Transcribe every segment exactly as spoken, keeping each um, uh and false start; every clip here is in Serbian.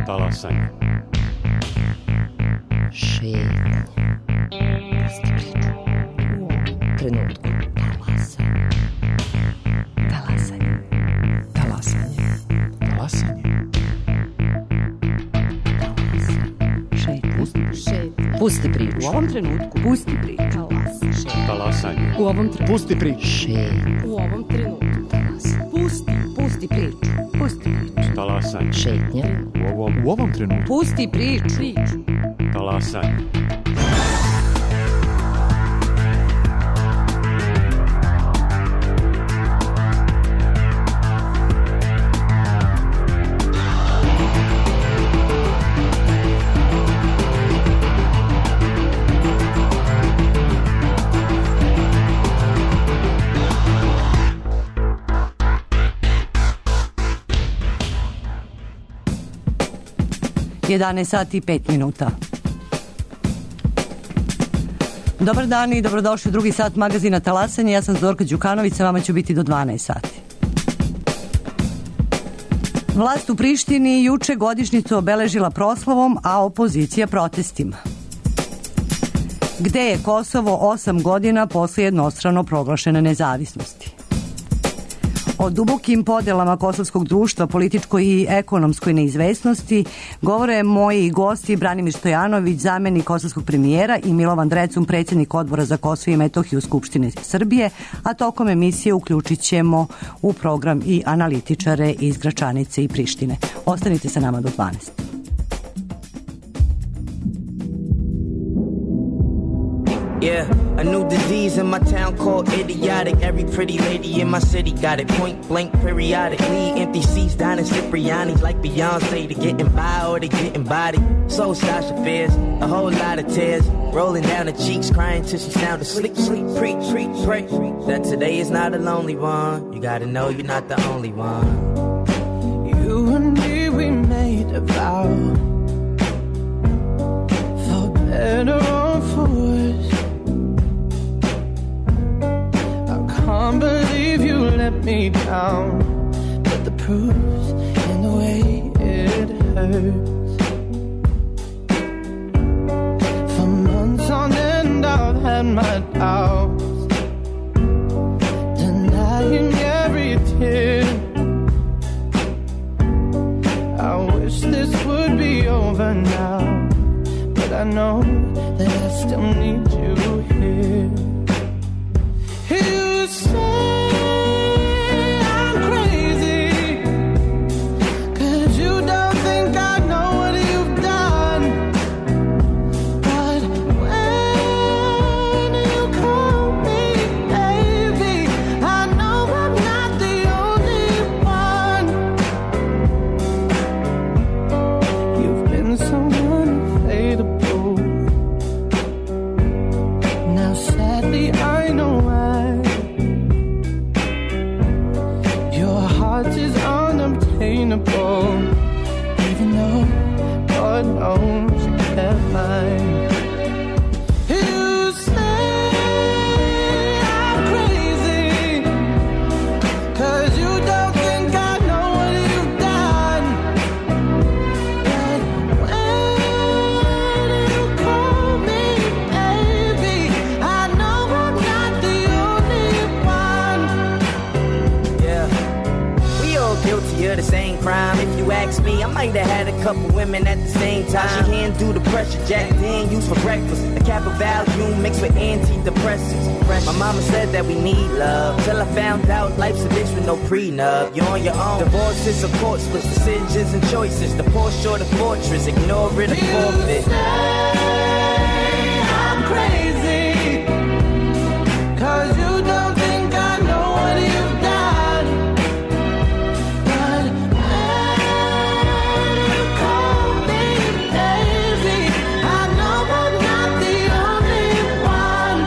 Talasanje. Šetnja. Pusti priču. U trenutku. Talasanje. Talasanje. Talasanje. Šetnja. Pusti priču. U ovom trenutku. Pusti priču. Talasanje. U ovom trenutku. Pusti priču. Šetnja. U ovom trenutku. Pusti. Pusti priču. Pusti priču. Talasanje. Šetnja. U ovom, U ovom trenutku. Pusti priču. talasanje. jedanaest sati i pet minuta. Dobar dan i dobrodošli u drugi sat magazina Talasanje. Ja sam Zorka Đukanović, sa vama ću biti do dvanaest sati. Vlast u Prištini juče godišnjicu obeležila proslavom, a opozicija protestima. Gde je Kosovo osam godina posle jednostrano proglašene nezavisnosti? O dubokim podelama kosovskog društva, političkoj i ekonomskoj neizvesnosti govore moji gosti Branimir Stojanović, zamenik kosovskog premijera, i Milovan Drecun, predsjednik Odbora za Kosovo i Metohiju Skupštine Srbije, a tokom emisije uključit ćemo u program i analitičare iz Gračanice i Prištine. Ostanite sa nama do dvanaest. Yeah, a new disease in my town called idiotic. Every pretty lady in my city got it, point blank periodically. Empty seats down in Cipriani's like Beyonce. To getting by or to getting body. So Sasha Fierce, a whole lot of tears rolling down her cheeks, crying till she sound asleep. Sleep, preach, preach, pray that today is not a lonely one. You gotta know you're not the only one. You and me, we made a vow, for better or for worse. I can't believe you let me down, but the proof's in the way it hurts. For months on end I've had my doubts, denying every tear. I wish this would be over now, but I know that I still need you here. You say I'm crazy, 'cause you don't think I know what you've done. But when you call me baby, I know I'm not the only one. You've been so unfadable. Now sadly I know why. Your heart is unobtainable, even though God knows you kept mine. You say I'm crazy, 'cause you don't think I know what you've done. But when you call me baby, I know I'm not the only one. Yeah, we all guilty of the same crime. If you ask me, I might have had a couple women at the same time. She can't do the pressure, Jack Dan used for breakfast. A cap of Valium mixed with antidepressants. My mama said that we need love, till I found out life's a bitch with no prenup. You're on your own. Divorce is a court split, decisions and choices. The poor short of fortress, ignore it or forfeit. I'm crazy, 'cause you don't think I know what you've done. But when you call me baby, I know I'm not the only one.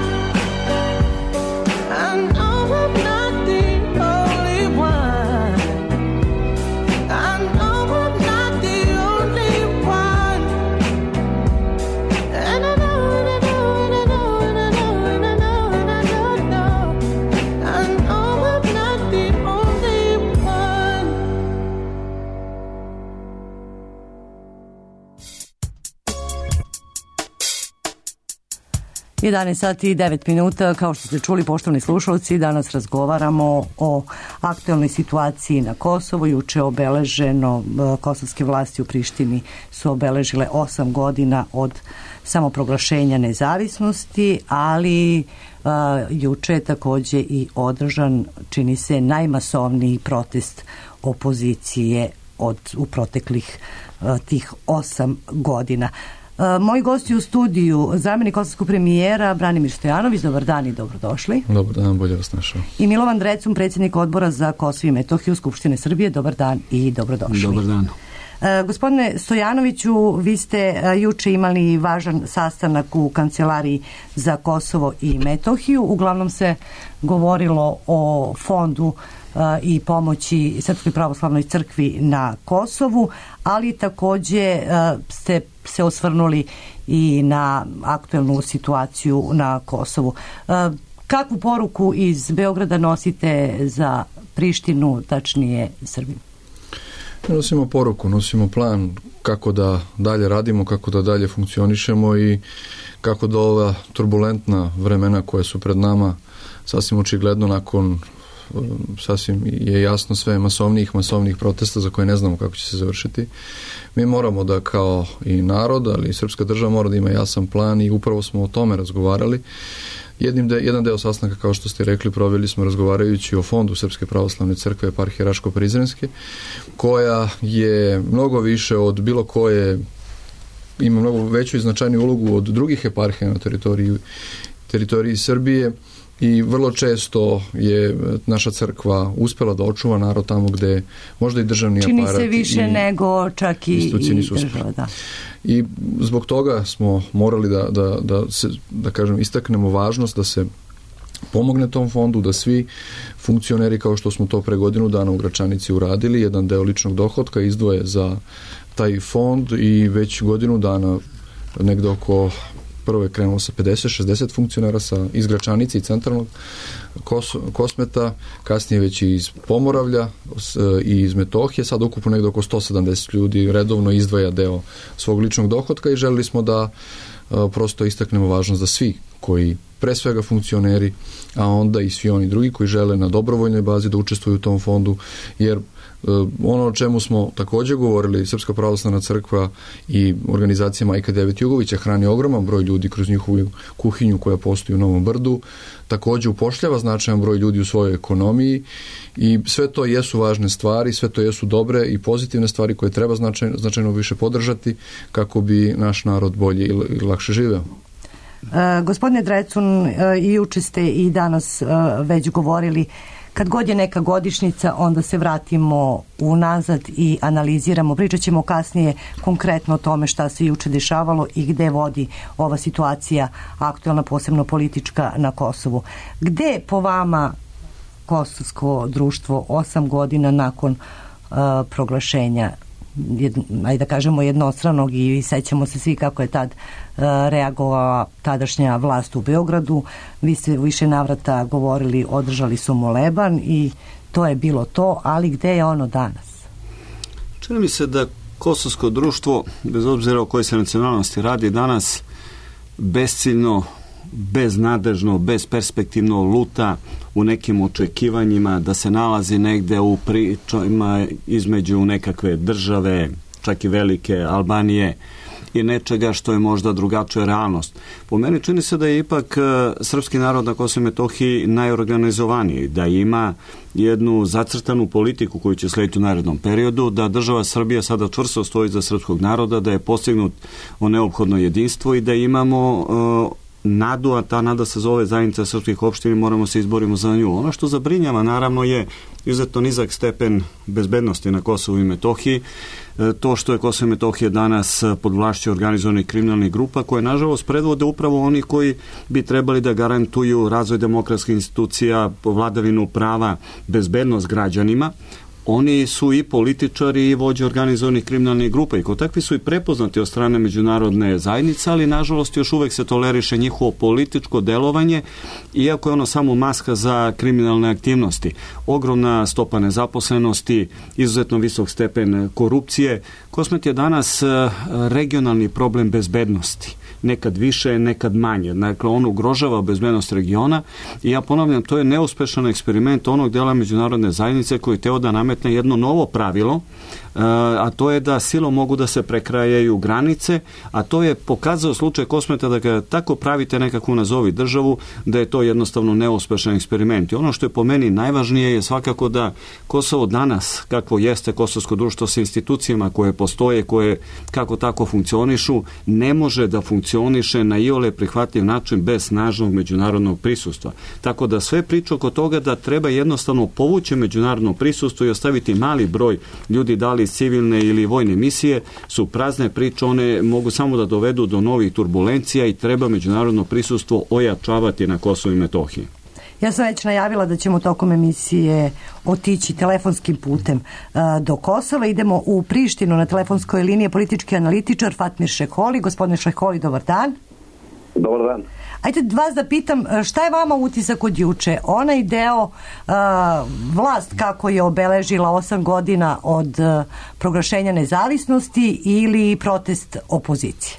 I know I'm not the only one. I know I'm not the only one. jedanaest sati i devet minuta, kao što ste čuli, poštovani slušalci, danas razgovaramo o aktuelnoj situaciji na Kosovu. Juče je obeleženo, kosovske vlasti u Prištini su obeležile osam godina od samoproglašenja nezavisnosti, ali uh, juče je takođe i održan, čini se, najmasovniji protest opozicije od, u proteklih uh, tih osam godina. Moji gosti u studiju, zamjenik kosovskog premijera Branimir Stojanović, dobar dan i dobrodošli. Dobar dan, bolje vas našao. I Milovan Drecun, predsjednik odbora za Kosovo i Metohiju Skupštine Srbije, dobar dan i dobrodošli. Dobar dan. E, gospodine Stojanoviću, vi ste a, juče imali važan sastanak u Kancelariji za Kosovo i Metohiju. Uglavnom se govorilo o fondu i pomoći Srpskoj pravoslavnoj crkvi na Kosovu, ali takođe ste se osvrnuli i na aktuelnu situaciju na Kosovu. Kakvu poruku iz Beograda nosite za Prištinu, tačnije Srbiju? Nosimo poruku, nosimo plan kako da dalje radimo, kako da dalje funkcionišemo i kako da ova turbulentna vremena koje su pred nama, sasvim očigledno nakon sasvim je jasno sve masovnijih, masovnijih protesta za koje ne znamo kako će se završiti. Mi moramo da kao i narod, ali i srpska država mora da ima jasan plan i upravo smo o tome razgovarali. Jednim de, jedan deo sastanka, kao što ste rekli, proveli smo razgovarajući o fondu Srpske pravoslavne crkve eparhije Raško-Prizrenske, koja je mnogo više od bilo koje, ima mnogo veću i značajniju ulogu od drugih eparhija na teritoriji, teritoriji Srbije. I vrlo često je naša crkva uspela da očuva narod tamo gde možda i državni Čini aparat se više i nego čak i, i država, da. I zbog toga smo morali da, da, da, se, da kažem, istaknemo važnost da se pomogne tom fondu, da svi funkcioneri, kao što smo to pre godinu dana u Gračanici uradili, jedan deo ličnog dohotka izdvoje za taj fond i već godinu dana negde oko prvo je krenulo sa pedeset šezdeset funkcionera sa iz Gračanice i centralnog Kos, Kosmeta, kasnije već i iz Pomoravlja i iz Metohije, sad ukupno negde oko sto sedamdeset ljudi redovno izdvaja deo svog ličnog dohotka i želili smo da a, prosto istaknemo važnost da svi koji pre svega funkcioneri, a onda i svi oni drugi koji žele na dobrovoljnoj bazi da učestvuju u tom fondu, jer ono o čemu smo takođe govorili, Srpska pravoslavna crkva i organizacija Majka Devet Jugovića hrani ogroman broj ljudi kroz njihovu kuhinju koja postoji u Novom Brdu, takođe upošljava značajan broj ljudi u svojoj ekonomiji i sve to jesu važne stvari, sve to jesu dobre i pozitivne stvari koje treba značajno, značajno više podržati kako bi naš narod bolje i lakše živeo. E, gospodine Drecun, e, i juče ste i danas e, već govorili, kad god je neka godišnjica, onda se vratimo unazad i analiziramo. Pričat ćemo kasnije konkretno o tome šta se juče dešavalo i gde vodi ova situacija aktuelna, posebno politička na Kosovu. Gde po vama kosovsko društvo osam godina nakon uh, proglašenja Jed, ajde da kažemo jednostranog i sećamo se svi kako je tad uh, reagovala tadašnja vlast u Beogradu. Vi ste u više navrata govorili, održali su moleban i to je bilo to, ali gde je ono danas? Čini mi se da kosovsko društvo, bez obzira o kojoj se nacionalnosti radi, danas besciljno, beznadežno, besperspektivno luta u nekim očekivanjima da se nalazi negde u pričama između nekakve države, čak i velike Albanije i nečega što je možda drugačija realnost. Po meni čini se da je ipak srpski narod na Kosovu i Metohiji najorganizovaniji, da ima jednu zacrtanu politiku koju će slediti u narednom periodu, da država Srbija sada čvrsto stoji za srpskog naroda, da je postignut o neophodno jedinstvo i da imamo uh, nadu, a ta nada se zove zajednica srpskih opština i moramo se izborimo za nju. Ono što zabrinjava naravno je izuzetno nizak stepen bezbednosti na Kosovu i Metohiji, to što je Kosovo i Metohija danas pod vlašću organizovanih kriminalnih grupa koje nažalost predvode upravo oni koji bi trebali da garantuju razvoj demokratskih institucija, vladavinu prava, bezbednost građanima. Oni su i političari i vođe organizovanih kriminalnih grupa i kao takvi su i prepoznati od strane međunarodne zajednice, ali nažalost još uvek se toleriše njihovo političko delovanje, iako je ono samo maska za kriminalne aktivnosti. Ogromna stopa nezaposlenosti, izuzetno visok stepen korupcije. Kosmet je danas regionalni problem bezbednosti. nekad više, nekad manje. Dakle, on ugrožava bezbednost regiona i ja ponavljam, to je neuspešan eksperiment onog dela međunarodne zajednice koji teo da nametne jedno novo pravilo, a to je da silom mogu da se prekrajaju granice, a to je pokazao slučaj Kosmeta da ga tako pravite nekakvu nazovi državu, da je to jednostavno neuspešan eksperiment. I ono što je po meni najvažnije je svakako da Kosovo danas, kakvo jeste kosovsko društvo sa institucijama koje postoje, koje kako tako funkcionišu, ne može da funkcioniše na iole prihvatljiv način bez snažnog međunarodnog prisustva. Tako da sve priče oko toga da treba jednostavno povući međunarodno prisustvo i ostaviti mali broj ljudi, da li iz civilne ili vojne misije, su prazne priče, one mogu samo da dovedu do novih turbulencija i treba međunarodno prisustvo ojačavati na Kosovu i Metohiji. Ja sam već najavila da ćemo tokom emisije otići telefonskim putem do Kosova. Idemo u Prištinu, na telefonskoj liniji politički analitičar Fatmir Šeholi. Gospodine Šeholi, dobar dan. Dobar dan. Ajde vas da pitam, šta je vama utisak od juče? Onaj deo, vlast kako je obeležila osam godina od proglašenja nezavisnosti ili protest opozicije?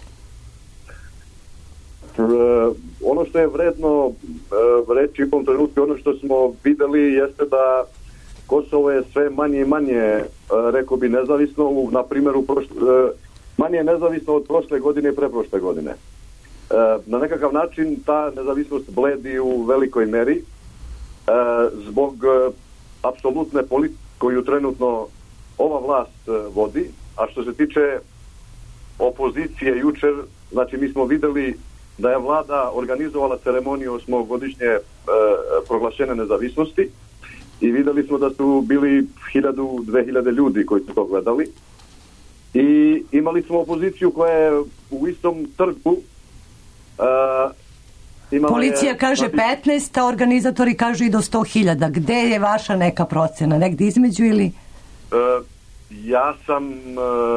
Ono što je vredno reći u ovom trenutku, ono što smo videli jeste da Kosovo je sve manje i manje, rekao bi, nezavisno, na primjer, manje je nezavisno od prošle godine i preprošle godine. Na nekakav način ta nezavisnost bledi u velikoj meri zbog apsolutne politike koju trenutno ova vlast vodi, a što se tiče opozicije jučer, znači mi smo videli da je vlada organizovala ceremoniju osmogodišnje e, proglašene nezavisnosti i videli smo da su bili hiljadu, dve hiljade ljudi koji su to gledali i imali smo opoziciju koja je u istom trgu. E, Policija je, kaže znači, petnaest, a organizatori kažu i do sto hiljada. Gde je vaša neka procena? Negde između ili? E, ja sam e,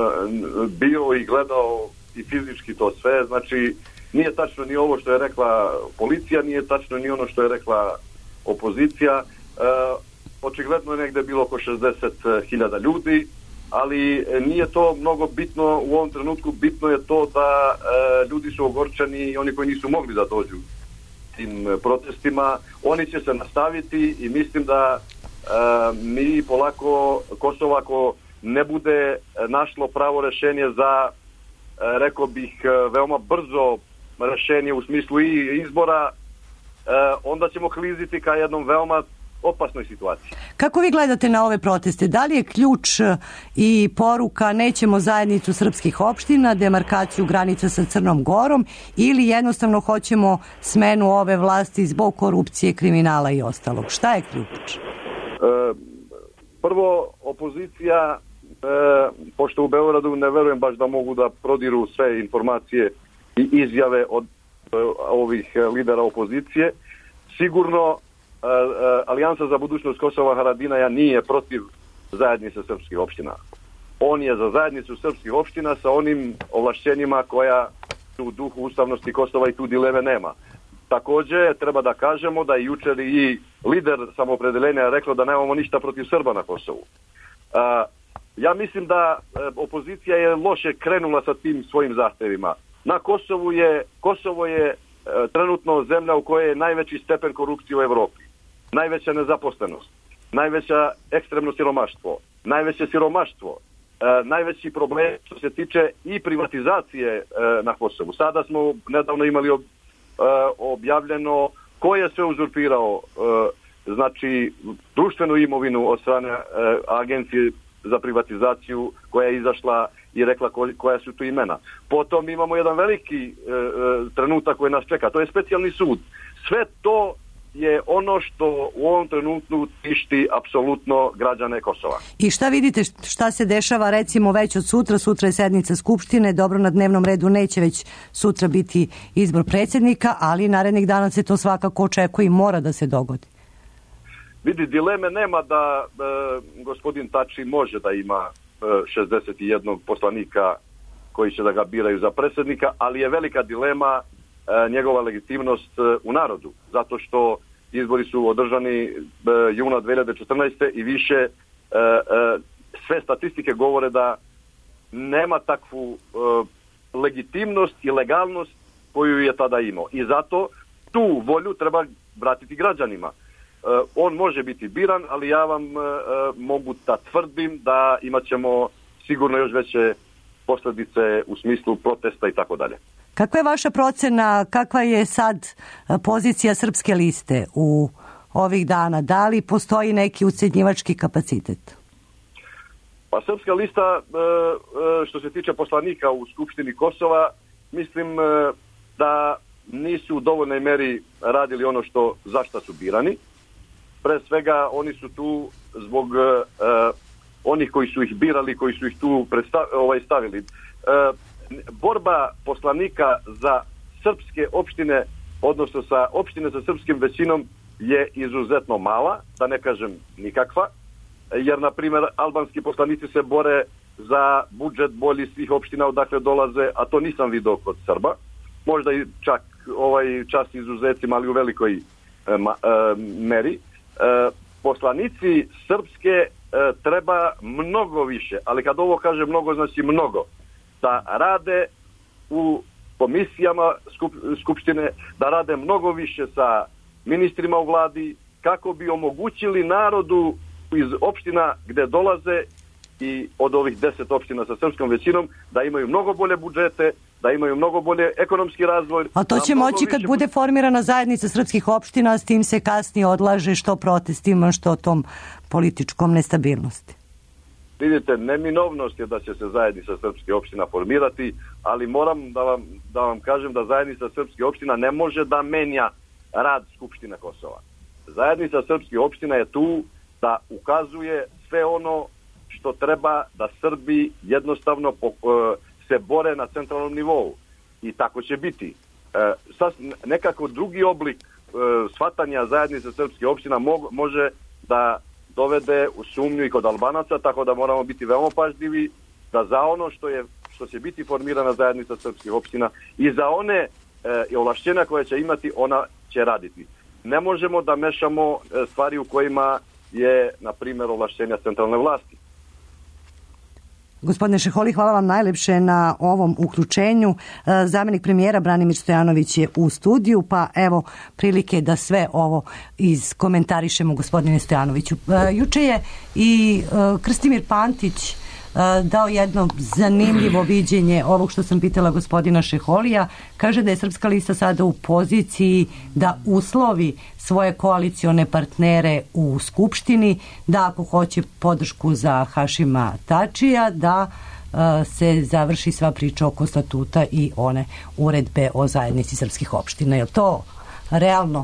bio i gledao i fizički to sve, znači nije tačno ni ovo što je rekla policija, nije tačno ni ono što je rekla opozicija. E, očigledno je negde bilo oko šezdeset hiljada ljudi, ali nije to mnogo bitno u ovom trenutku. Bitno je to da e, ljudi su ogorčani i oni koji nisu mogli da dođu tim protestima. Oni će se nastaviti i mislim da e, mi polako, Kosovo ako ne bude našlo pravo rešenje za, e, rekao bih, veoma brzo rešenje u smislu i izbora, e, onda ćemo kliziti ka jednom veoma opasnoj situaciji. Kako vi gledate na ove proteste? Da li je ključ i poruka nećemo zajednicu srpskih opština, demarkaciju granica sa Crnom Gorom ili jednostavno hoćemo smenu ove vlasti zbog korupcije, kriminala i ostalog? Šta je ključ? E, prvo, opozicija, e, pošto u Beogradu ne verujem baš da mogu da prodiru sve informacije i izjave od e, ovih lidera opozicije, sigurno Uh, uh, Alijansa za budućnost Kosova Haradinaja nije protiv zajednice srpskih opština. On je za zajednicu srpskih opština sa onim ovlašćenjima koja su u duhu ustavnosti Kosova i tu dileme nema. Takođe, treba da kažemo da je jučer i lider samoopredeljenja rekao da nemamo ništa protiv Srba na Kosovu. Uh, ja mislim da uh, opozicija je loše krenula sa tim svojim zahtevima. Na Kosovu je, Kosovo je uh, trenutno zemlja u kojoj je najveći stepen korupcije u Evropi. Najveća nezaposlenost, najveća ekstremno siromaštvo, najveće siromaštvo, e, najveći problem što se tiče i privatizacije e, na Kosovu. Sada smo nedavno imali ob, e, objavljeno ko je sve uzurpirao e, znači društvenu imovinu od strane e, agencije za privatizaciju koja je izašla i rekla ko, koja su tu imena. Potom imamo jedan veliki e, e, trenutak koji nas čeka, to je specijalni sud. Sve to je ono što u ovom trenutku tišti apsolutno građane Kosova. I šta vidite, šta se dešava recimo već od sutra? Sutra je sednica Skupštine, dobro, na dnevnom redu neće već sutra biti izbor predsjednika, ali narednih dana se to svakako očekuje i mora da se dogodi. Vidi, dileme nema da e, gospodin Tači može da ima e, šezdeset jedan poslanika koji će da ga biraju za predsjednika, ali je velika dilema e, njegova legitimnost e, u narodu, zato što izbori su održani e, juna dve hiljade četrnaeste. i više e, e, sve statistike govore da nema takvu e, legitimnost i legalnost koju je tada imao. I zato tu volju treba vratiti građanima. On može biti biran, ali ja vam mogu da tvrdim da imat ćemo sigurno još veće posljedice u smislu protesta i tako dalje. Kakva je vaša procena, kakva je sad pozicija Srpske liste u ovih dana? Da li postoji neki ucjenjivački kapacitet? Pa Srpska lista, što se tiče poslanika u Skupštini Kosova, mislim da nisu u dovoljnoj meri radili ono što zašta su birani. Pre svega oni su tu zbog onih koji su ih birali, koji su ih tu ovaj, stavili. Borba poslanika za srpske opštine, odnosno sa opštine sa srpskim većinom, je izuzetno mala, da ne kažem nikakva, jer, na primjer, albanski poslanici se bore za budžet bolji svih opština odakle dolaze, a to nisam vidio kod Srba. Možda i čak ovaj čast izuzecima, ali u velikoj e, ma, e, meri. E, poslanici srpske e, treba mnogo više, ali kad ovo kaže mnogo, znači mnogo, da rade u komisijama skup, Skupštine, da rade mnogo više sa ministrima u vladi, kako bi omogućili narodu iz opština gde dolaze i od ovih deset opština sa srpskom većinom da imaju mnogo bolje budžete, da imaju mnogo bolje ekonomski razvoj. A to će moći kad više... bude formirana zajednica srpskih opština, s tim se kasnije odlaže što protestima, što tom političkom nestabilnosti. Vidite, neminovnost je da će se zajednica srpskih opština formirati, ali moram da vam, da vam kažem da zajednica srpskih opština ne može da menja rad Skupštine Kosova. Zajednica srpskih opština je tu da ukazuje sve ono što treba da Srbi jednostavno po, se bore na centralnom nivou. I tako će biti. E, sad nekako drugi oblik e, shvatanja zajednice srpskih opština mo, može da dovede u sumnju i kod Albanaca, tako da moramo biti veoma pažljivi da za ono što je što će biti formirana zajednica srpskih opština i za one e, ovlašćenja koje će imati, ona će raditi. Ne možemo da mešamo e, stvari u kojima je, na primjer, ovlašćenja centralne vlasti. Gospodine Šeholi, hvala vam najlepše na ovom uključenju. Zamjenik premijera Branimir Stojanović je u studiju, pa evo prilike da sve ovo iskomentarišemo, gospodine Stojanoviću. Juče je i Krstimir Pantić dao jedno zanimljivo viđenje ovog što sam pitala gospodina Šeholija. Kaže da je Srpska lista sada u poziciji da uslovi svoje koalicione partnere u Skupštini, da ako hoće podršku za Hašima Tačija, da se završi sva priča oko statuta i one uredbe o zajednici srpskih opština. Je li to realno?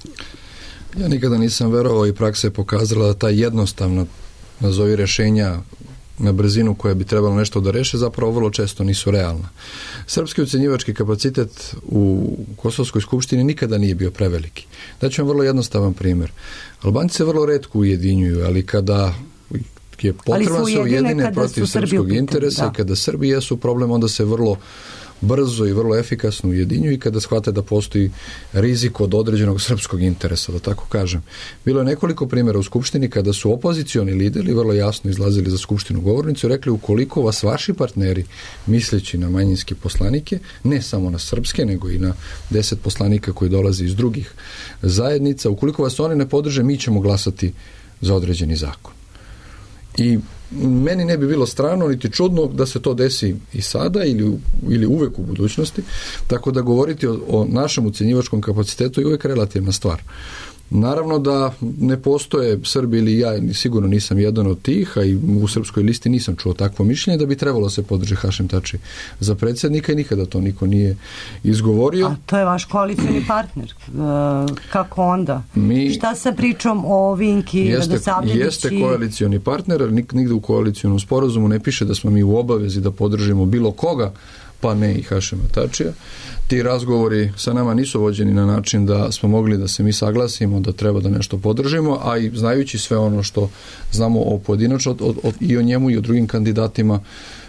Ja nikada nisam verovao i praksa je pokazala da ta jednostavna, nazovi, rešenja na brzinu koja bi trebalo nešto da reše, zapravo vrlo često nisu realna. Srpski ucenjivački kapacitet u Kosovskoj skupštini nikada nije bio preveliki. Daću vam vrlo jednostavan primjer. Albanci se vrlo retko ujedinjuju, ali kada je potrebno se ujedine protiv srpskog interesa, da. Kada Srbi jesu problem, onda se vrlo brzo i vrlo efikasno ujedinjuju i kada shvate da postoji rizik od određenog srpskog interesa, da tako kažem. Bilo je nekoliko primjera u Skupštini kada su opozicioni lideri vrlo jasno izlazili za Skupštinu govornicu i rekli ukoliko vas vaši partneri, misleći na manjinske poslanike, ne samo na srpske, nego i na deset poslanika koji dolaze iz drugih zajednica, ukoliko vas oni ne podrže, mi ćemo glasati za određeni zakon. I meni ne bi bilo strano niti čudno da se to desi i sada ili, ili uvek u budućnosti, tako da govoriti o, o našem ucenjivačkom kapacitetu je uvek relativna stvar. Naravno da ne postoje Srbi ili ja, sigurno nisam jedan od tih, a i u Srpskoj listi nisam čuo takvo mišljenje da bi trebalo se podrži Hašim Tači za predsjednika i nikada to niko nije izgovorio. A to je vaš koalicioni partner. Kako onda? Mi, Šta sa pričom o Vinki jeste, Radosavljević? Jeste koalicioni partner, ali nigde u koalicijonom sporazumu ne piše da smo mi u obavezi da podržimo bilo koga, pa ne i Hašima Tačija. Ti razgovori sa nama nisu vođeni na način da smo mogli da se mi saglasimo da treba da nešto podržimo, a i znajući sve ono što znamo o pojedinačno od, od, i o njemu i o drugim kandidatima,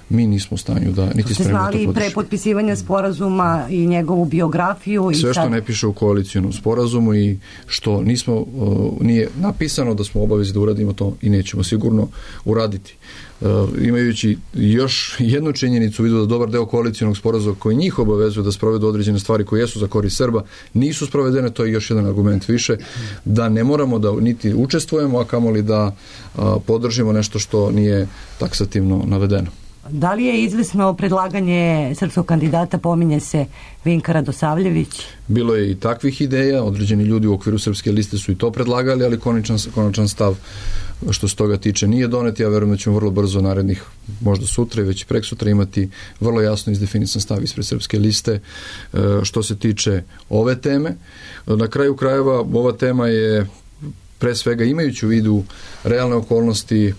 mi nismo u stanju da niti ste spremno to znali podržimo. pre potpisivanja sporazuma i njegovu biografiju. Sve i što sad... ne piše u koalicijnom sporazumu i što nismo, uh, nije napisano da smo obavezi da uradimo to i nećemo sigurno uraditi. Uh, imajući još jednu činjenicu, vidu da dobar deo koalicijonog sporazuma koji njih obavezuju da sprovedu određene stvari koje jesu za korist Srba, nisu sprovedene, to je još jedan argument više, da ne moramo da niti učestvujemo, a kamoli da uh, podržimo nešto što nije taksativno navedeno. Da li je izvesno predlaganje srpskog kandidata, pominje se Vinka Radosavljević? Bilo je i takvih ideja, određeni ljudi u okviru Srpske liste su i to predlagali, ali konačan, konačan stav što se toga tiče nije donet. Ja verujem da ćemo vrlo brzo narednih, možda sutra i već prek sutra imati vrlo jasno izdefinisan stav ispred Srpske liste što se tiče ove teme. Na kraju krajeva ova tema je pre svega imajući u vidu realne okolnosti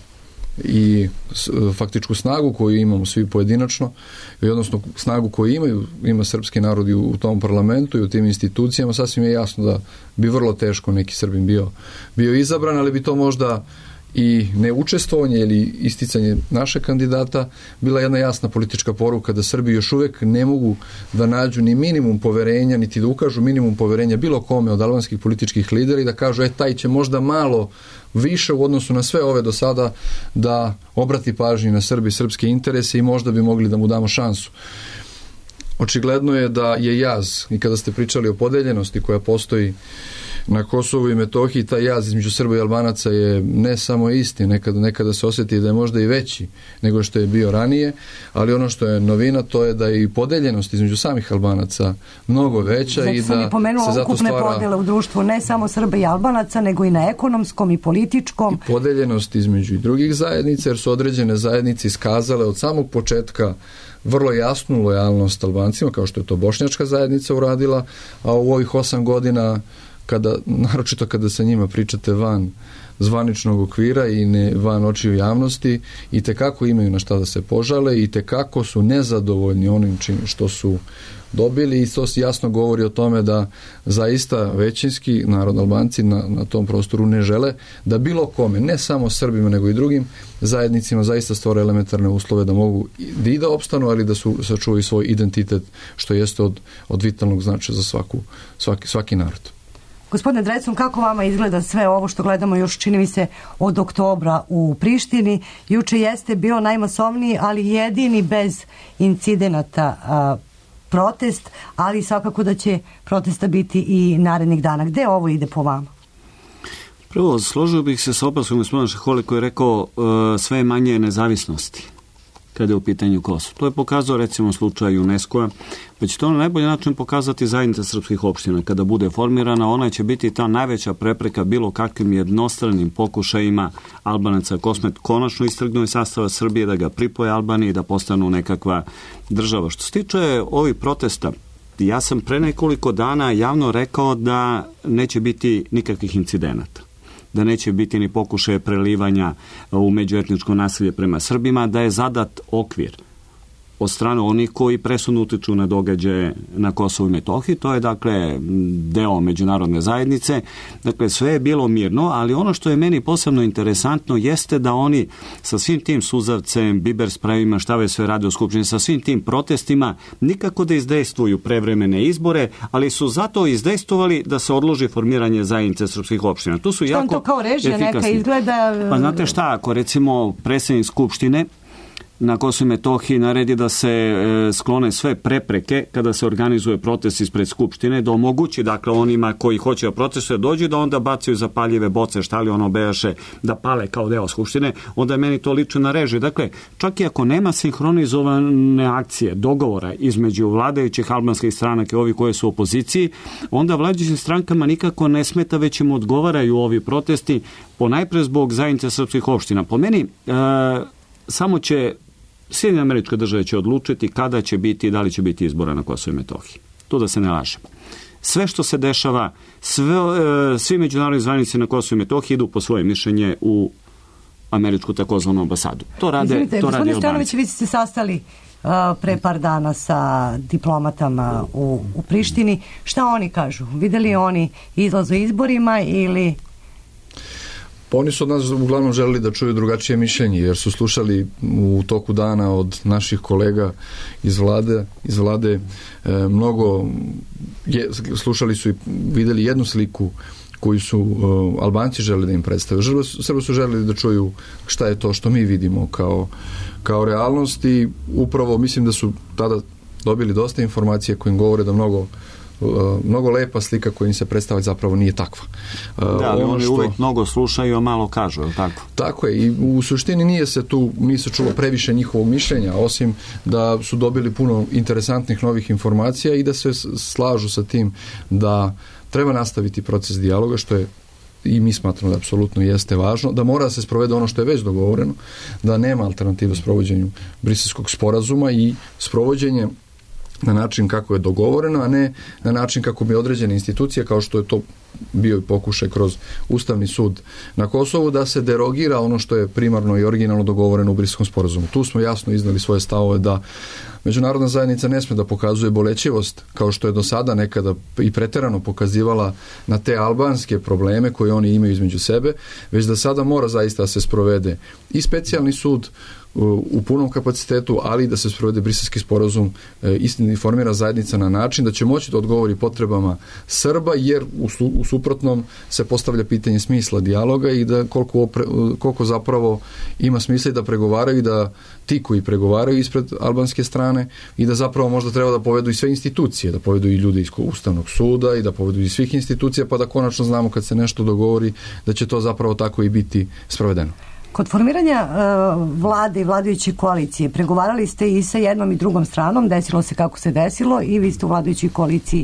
i faktičku snagu koju imamo svi pojedinačno i odnosno snagu koju imaju, ima srpski narod i u tom parlamentu i u tim institucijama, sasvim je jasno da bi vrlo teško neki Srbin bio, bio izabran, ali bi to možda i neučestvovanje ili isticanje našeg kandidata bila jedna jasna politička poruka da Srbi još uvek ne mogu da nađu ni minimum poverenja, niti da ukažu minimum poverenja bilo kome od albanskih političkih lidera i da kažu, e, taj će možda malo više u odnosu na sve ove do sada da obrati pažnju na Srbi, srpske interese i možda bi mogli da mu damo šansu. Očigledno je da je jaz, i kada ste pričali o podeljenosti koja postoji na Kosovu i Metohiji, taj jaz između Srba i Albanaca je ne samo isti, nekada, nekada se osjeti da je možda i veći nego što je bio ranije, ali ono što je novina to je da je i podeljenost između samih Albanaca mnogo veća. Zato i sam da i pomenula se zato ukupne stvara podele u društvu, ne samo Srba i Albanaca, nego i na ekonomskom i političkom. I podeljenost između i drugih zajednica, jer su određene zajednice iskazale od samog početka vrlo jasnu lojalnost Albancima, kao što je to bošnjačka zajednica uradila, a u ovih osam godina, kada, naročito kada sa njima pričate van zvaničnog okvira i ne van očiju javnosti, i tekako imaju na šta da se požale i tekako su nezadovoljni onim čim što su dobili, i to se jasno govori o tome da zaista većinski narod Albanci na, na tom prostoru ne žele da bilo kome, ne samo Srbima nego i drugim zajednicima, zaista stvore elementarne uslove da mogu i da opstanu, ali da su sačuvaju svoj identitet, što jeste od, od vitalnog značaja za svaku, svaki, svaki narod. Gospodine Drecun, kako vama izgleda sve ovo što gledamo još, čini mi se, od oktobra u Prištini? Juče jeste bio najmasovniji, ali jedini bez incidenata a, protest, ali svakako da će protesta biti i narednih dana. Gde ovo ide po vama? Prvo, složio bih se s opaskom gospodina Šeholi koji je rekao uh, sve manje nezavisnosti kada je u pitanju Kosovo. To je pokazao recimo slučaj UNESCO-a, pa će to na najbolji način pokazati zajednica srpskih opština. Kada bude formirana, ona će biti ta najveća prepreka bilo kakvim jednostranim pokušajima Albanaca Kosmet konačno istrgnu iz sastava Srbije, da ga pripoje Albaniji i da postanu nekakva država. Što se tiče ovih protesta, ja sam pre nekoliko dana javno rekao da neće biti nikakvih incidenata, da neće biti ni pokušaje prelivanja u međuetničko nasilje prema Srbima, da je zadat okvir od strane onih koji presudno utiču na događaje na Kosovu i Metohiji. To je dakle deo međunarodne zajednice. Dakle, sve je bilo mirno, ali ono što je meni posebno interesantno jeste da oni sa svim tim suzavcem, biber sprejima, šta ve sve rade u Skupštini, sa svim tim protestima, nikako da izdejstvuju prevremene izbore, ali su zato izdejstvovali da se odloži formiranje zajednice srpskih opština. Tu su što jako to kao režija efikasni. Neka izgleda? Pa znate šta, ako recimo predsjednik Skupštine na Kosovu i Metohiji naredi da se e, sklone sve prepreke kada se organizuje protest ispred Skupštine, da omogući dakle onima koji hoće da protestuju dođu, da onda bacaju zapaljive boce, šta li ono bejaše, da pale kao deo Skupštine, onda je meni to liči na režiju. Dakle, čak i ako nema sinhronizovane akcije, dogovora između vladajućih albanskih stranaka i ovih koje su u opoziciji, onda vladajućim strankama nikako ne smeta, već im odgovaraju ovi protesti, ponajpre zbog zajednice srpskih opština. Po meni, e, samo će Sjedinjene Američke Države će odlučiti kada će biti i da li će biti izbora na Kosovu i Metohiji. To da se ne lažemo. Sve što se dešava, sve, e, svi međunarodni zvanici na Kosovu i Metohiji idu po svoje mišljenje u američku takozvanu ambasadu. To rade, Izvinite, to radi gospodine Stojanović, Albanci. vi ste se sastali uh, pre par dana sa diplomatama u, u Prištini. Šta oni kažu? Videli oni izlaz u izborima ili... Pa oni su od nas uglavnom želeli da čuju drugačije mišljenje, jer su slušali u toku dana od naših kolega iz vlade, iz vlade e, mnogo, je, slušali su i videli jednu sliku koju su uh, Albanci želi da im predstave. Srbi su želeli da čuju šta je to što mi vidimo kao, kao realnost i upravo mislim da su tada dobili dosta informacije koje im govore da mnogo Uh, mnogo lepa slika koja im se predstavlja zapravo nije takva. Uh, da, ali ono oni što... uvijek mnogo slušaju, a malo kažu, je li tako? Tako je, i u suštini nije se tu, nije se čulo previše njihovog mišljenja, osim da su dobili puno interesantnih novih informacija i da se slažu sa tim da treba nastaviti proces dijaloga, što je i mi smatramo da apsolutno jeste važno, da mora da se sprovede ono što je već dogovoreno, da nema alternative sprovođenju Briselskog sporazuma i sprovođenje na način kako je dogovoreno, a ne na način kako bi određene institucije, kao što je to bio i pokušaj kroz Ustavni sud na Kosovu, da se derogira ono što je primarno i originalno dogovoreno u Briselskom sporazumu. Tu smo jasno iznali svoje stavove da međunarodna zajednica ne sme da pokazuje bolećivost, kao što je do sada nekada i preterano pokazivala na te albanske probleme koje oni imaju između sebe, već da sada mora zaista da se sprovede i specijalni sud u punom kapacitetu, ali da se sprovede Briselski sporazum i formira zajednica na način da će moći da odgovori potrebama Srba, jer u, su, u suprotnom se postavlja pitanje smisla dijaloga i da koliko, opre, koliko zapravo ima smisla i da pregovaraju i da ti koji pregovaraju ispred albanske strane i da zapravo možda treba da povedu i sve institucije, da povedu i ljudi iz Ustavnog suda i da povedu i svih institucija, pa da konačno znamo kad se nešto dogovori da će to zapravo tako i biti sprovedeno. Kod formiranja uh, vlade i vladajuće koalicije pregovarali ste i sa jednom i drugom stranom, desilo se kako se desilo i vi ste u vladajućoj koaliciji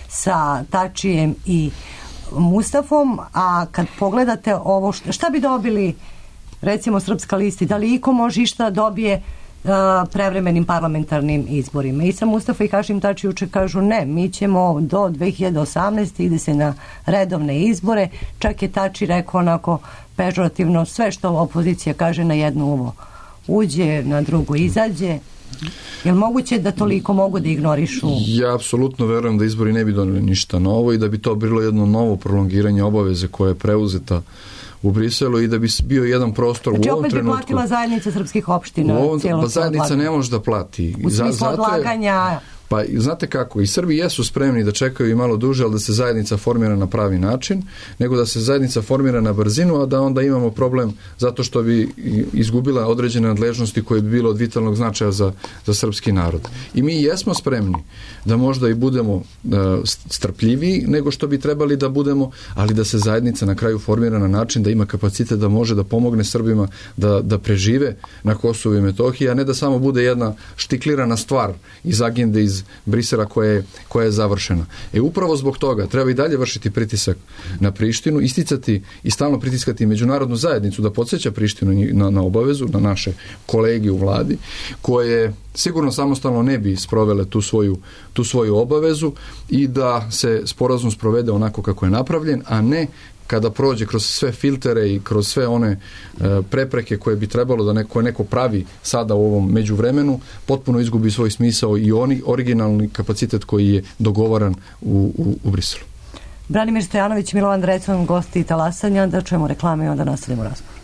sa Tačijem i Mustafom, a kad pogledate ovo, šta bi dobili recimo Srpska lista, da li iko može išta dobije uh, prevremenim parlamentarnim izborima? I sa Mustafa i Hašim Tači juče kažu ne, mi ćemo do dve hiljade osamnaeste ide se na redovne izbore, čak je Tači rekao onako pežorativno, sve što opozicija kaže na jedno uvo uđe, na drugo izađe. Je li moguće da toliko mogu da ignorišu? Ja apsolutno verujem da izbori ne bi doneli ništa novo i da bi to bilo jedno novo prolongiranje obaveze koja je preuzeta u Briselu i da bi bio jedan prostor znači, u ovom trenutku. Znači opet bi platila zajednica srpskih opština? Ovom, pa zajednica odlaganja. Ne može da plati. U smislu odlaganja... Pa znate kako, i Srbi jesu spremni da čekaju i malo duže, ali da se zajednica formira na pravi način, nego da se zajednica formira na brzinu, a da onda imamo problem zato što bi izgubila određene nadležnosti koje bi bilo od vitalnog značaja za, za srpski narod. I mi jesmo spremni da možda i budemo uh, strpljiviji nego što bi trebali da budemo, ali da se zajednica na kraju formira na način da ima kapacitet da može da pomogne Srbima da, da prežive na Kosovu i Metohiji, a ne da samo bude jedna štiklirana stvar iz agende iz Brisela koja je, koja je završena. E upravo zbog toga treba i dalje vršiti pritisak na Prištinu, isticati i stalno pritiskati međunarodnu zajednicu da podsjeća Prištinu na, na obavezu, na naše kolege u vladi, koje sigurno samostalno ne bi sprovele tu svoju, tu svoju obavezu i da se sporazum sprovede onako kako je napravljen, a ne kada prođe kroz sve filtere i kroz sve one e, prepreke koje bi trebalo da neko, neko pravi sada u ovom međuvremenu, potpuno izgubi svoj smisao i oni originalni kapacitet koji je dogovoran u, u, u Briselu. Branimir Stojanović, Milovan Drecun, gosti Talasanja, da čujemo reklame i onda nastavimo razgovor.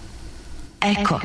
Eko.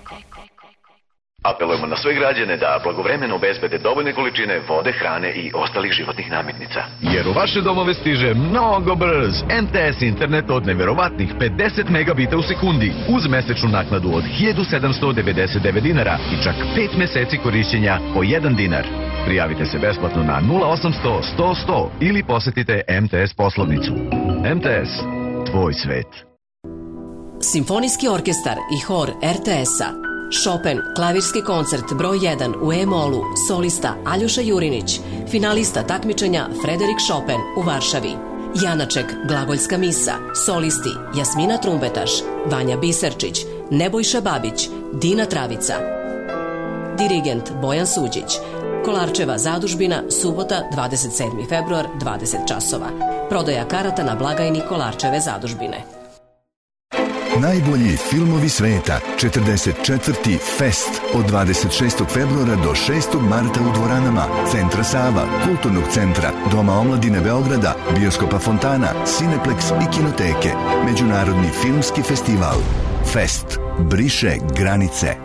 Apelujemo na sve građane da blagovremeno obezbede dovoljne količine vode, hrane i ostalih životnih namirnica. Jer u vaše domove stiže mnogo brz em te es internet od neverovatnih pedeset megabita u sekundi uz mesečnu naknadu od hiljadu sedamsto devedeset devet dinara i čak pet meseci korišćenja po jedan dinar. Prijavite se besplatno na nula osamsto sto sto ili posetite em te es poslovnicu. em te es, tvoj svet. Simfonijski orkestar i hor er te es-a. Chopin, klavirski koncert broj jedan u E-molu, solista Aljoša Jurinić, finalista takmičenja Frederik Chopin u Varšavi. Janaček, glagoljska misa, solisti Jasmina Trumbetaš, Vanja Biserčić, Nebojša Babić, Dina Travica. Dirigent Bojan Suđić. Kolarčeva zadužbina, subota, dvadeset sedmi februar, dvadeset časova. Prodaja karata na blagajni Kolarčeve zadužbine. Najbolji filmovi sveta, četrdeset četvrti Fest od dvadeset šestog februara do šestog marta u dvoranama Centra Sava, Kulturnog centra, Doma omladine Beograda, Bioskopa Fontana, Cineplex i Kinoteke. Međunarodni filmski festival. Fest briše granice.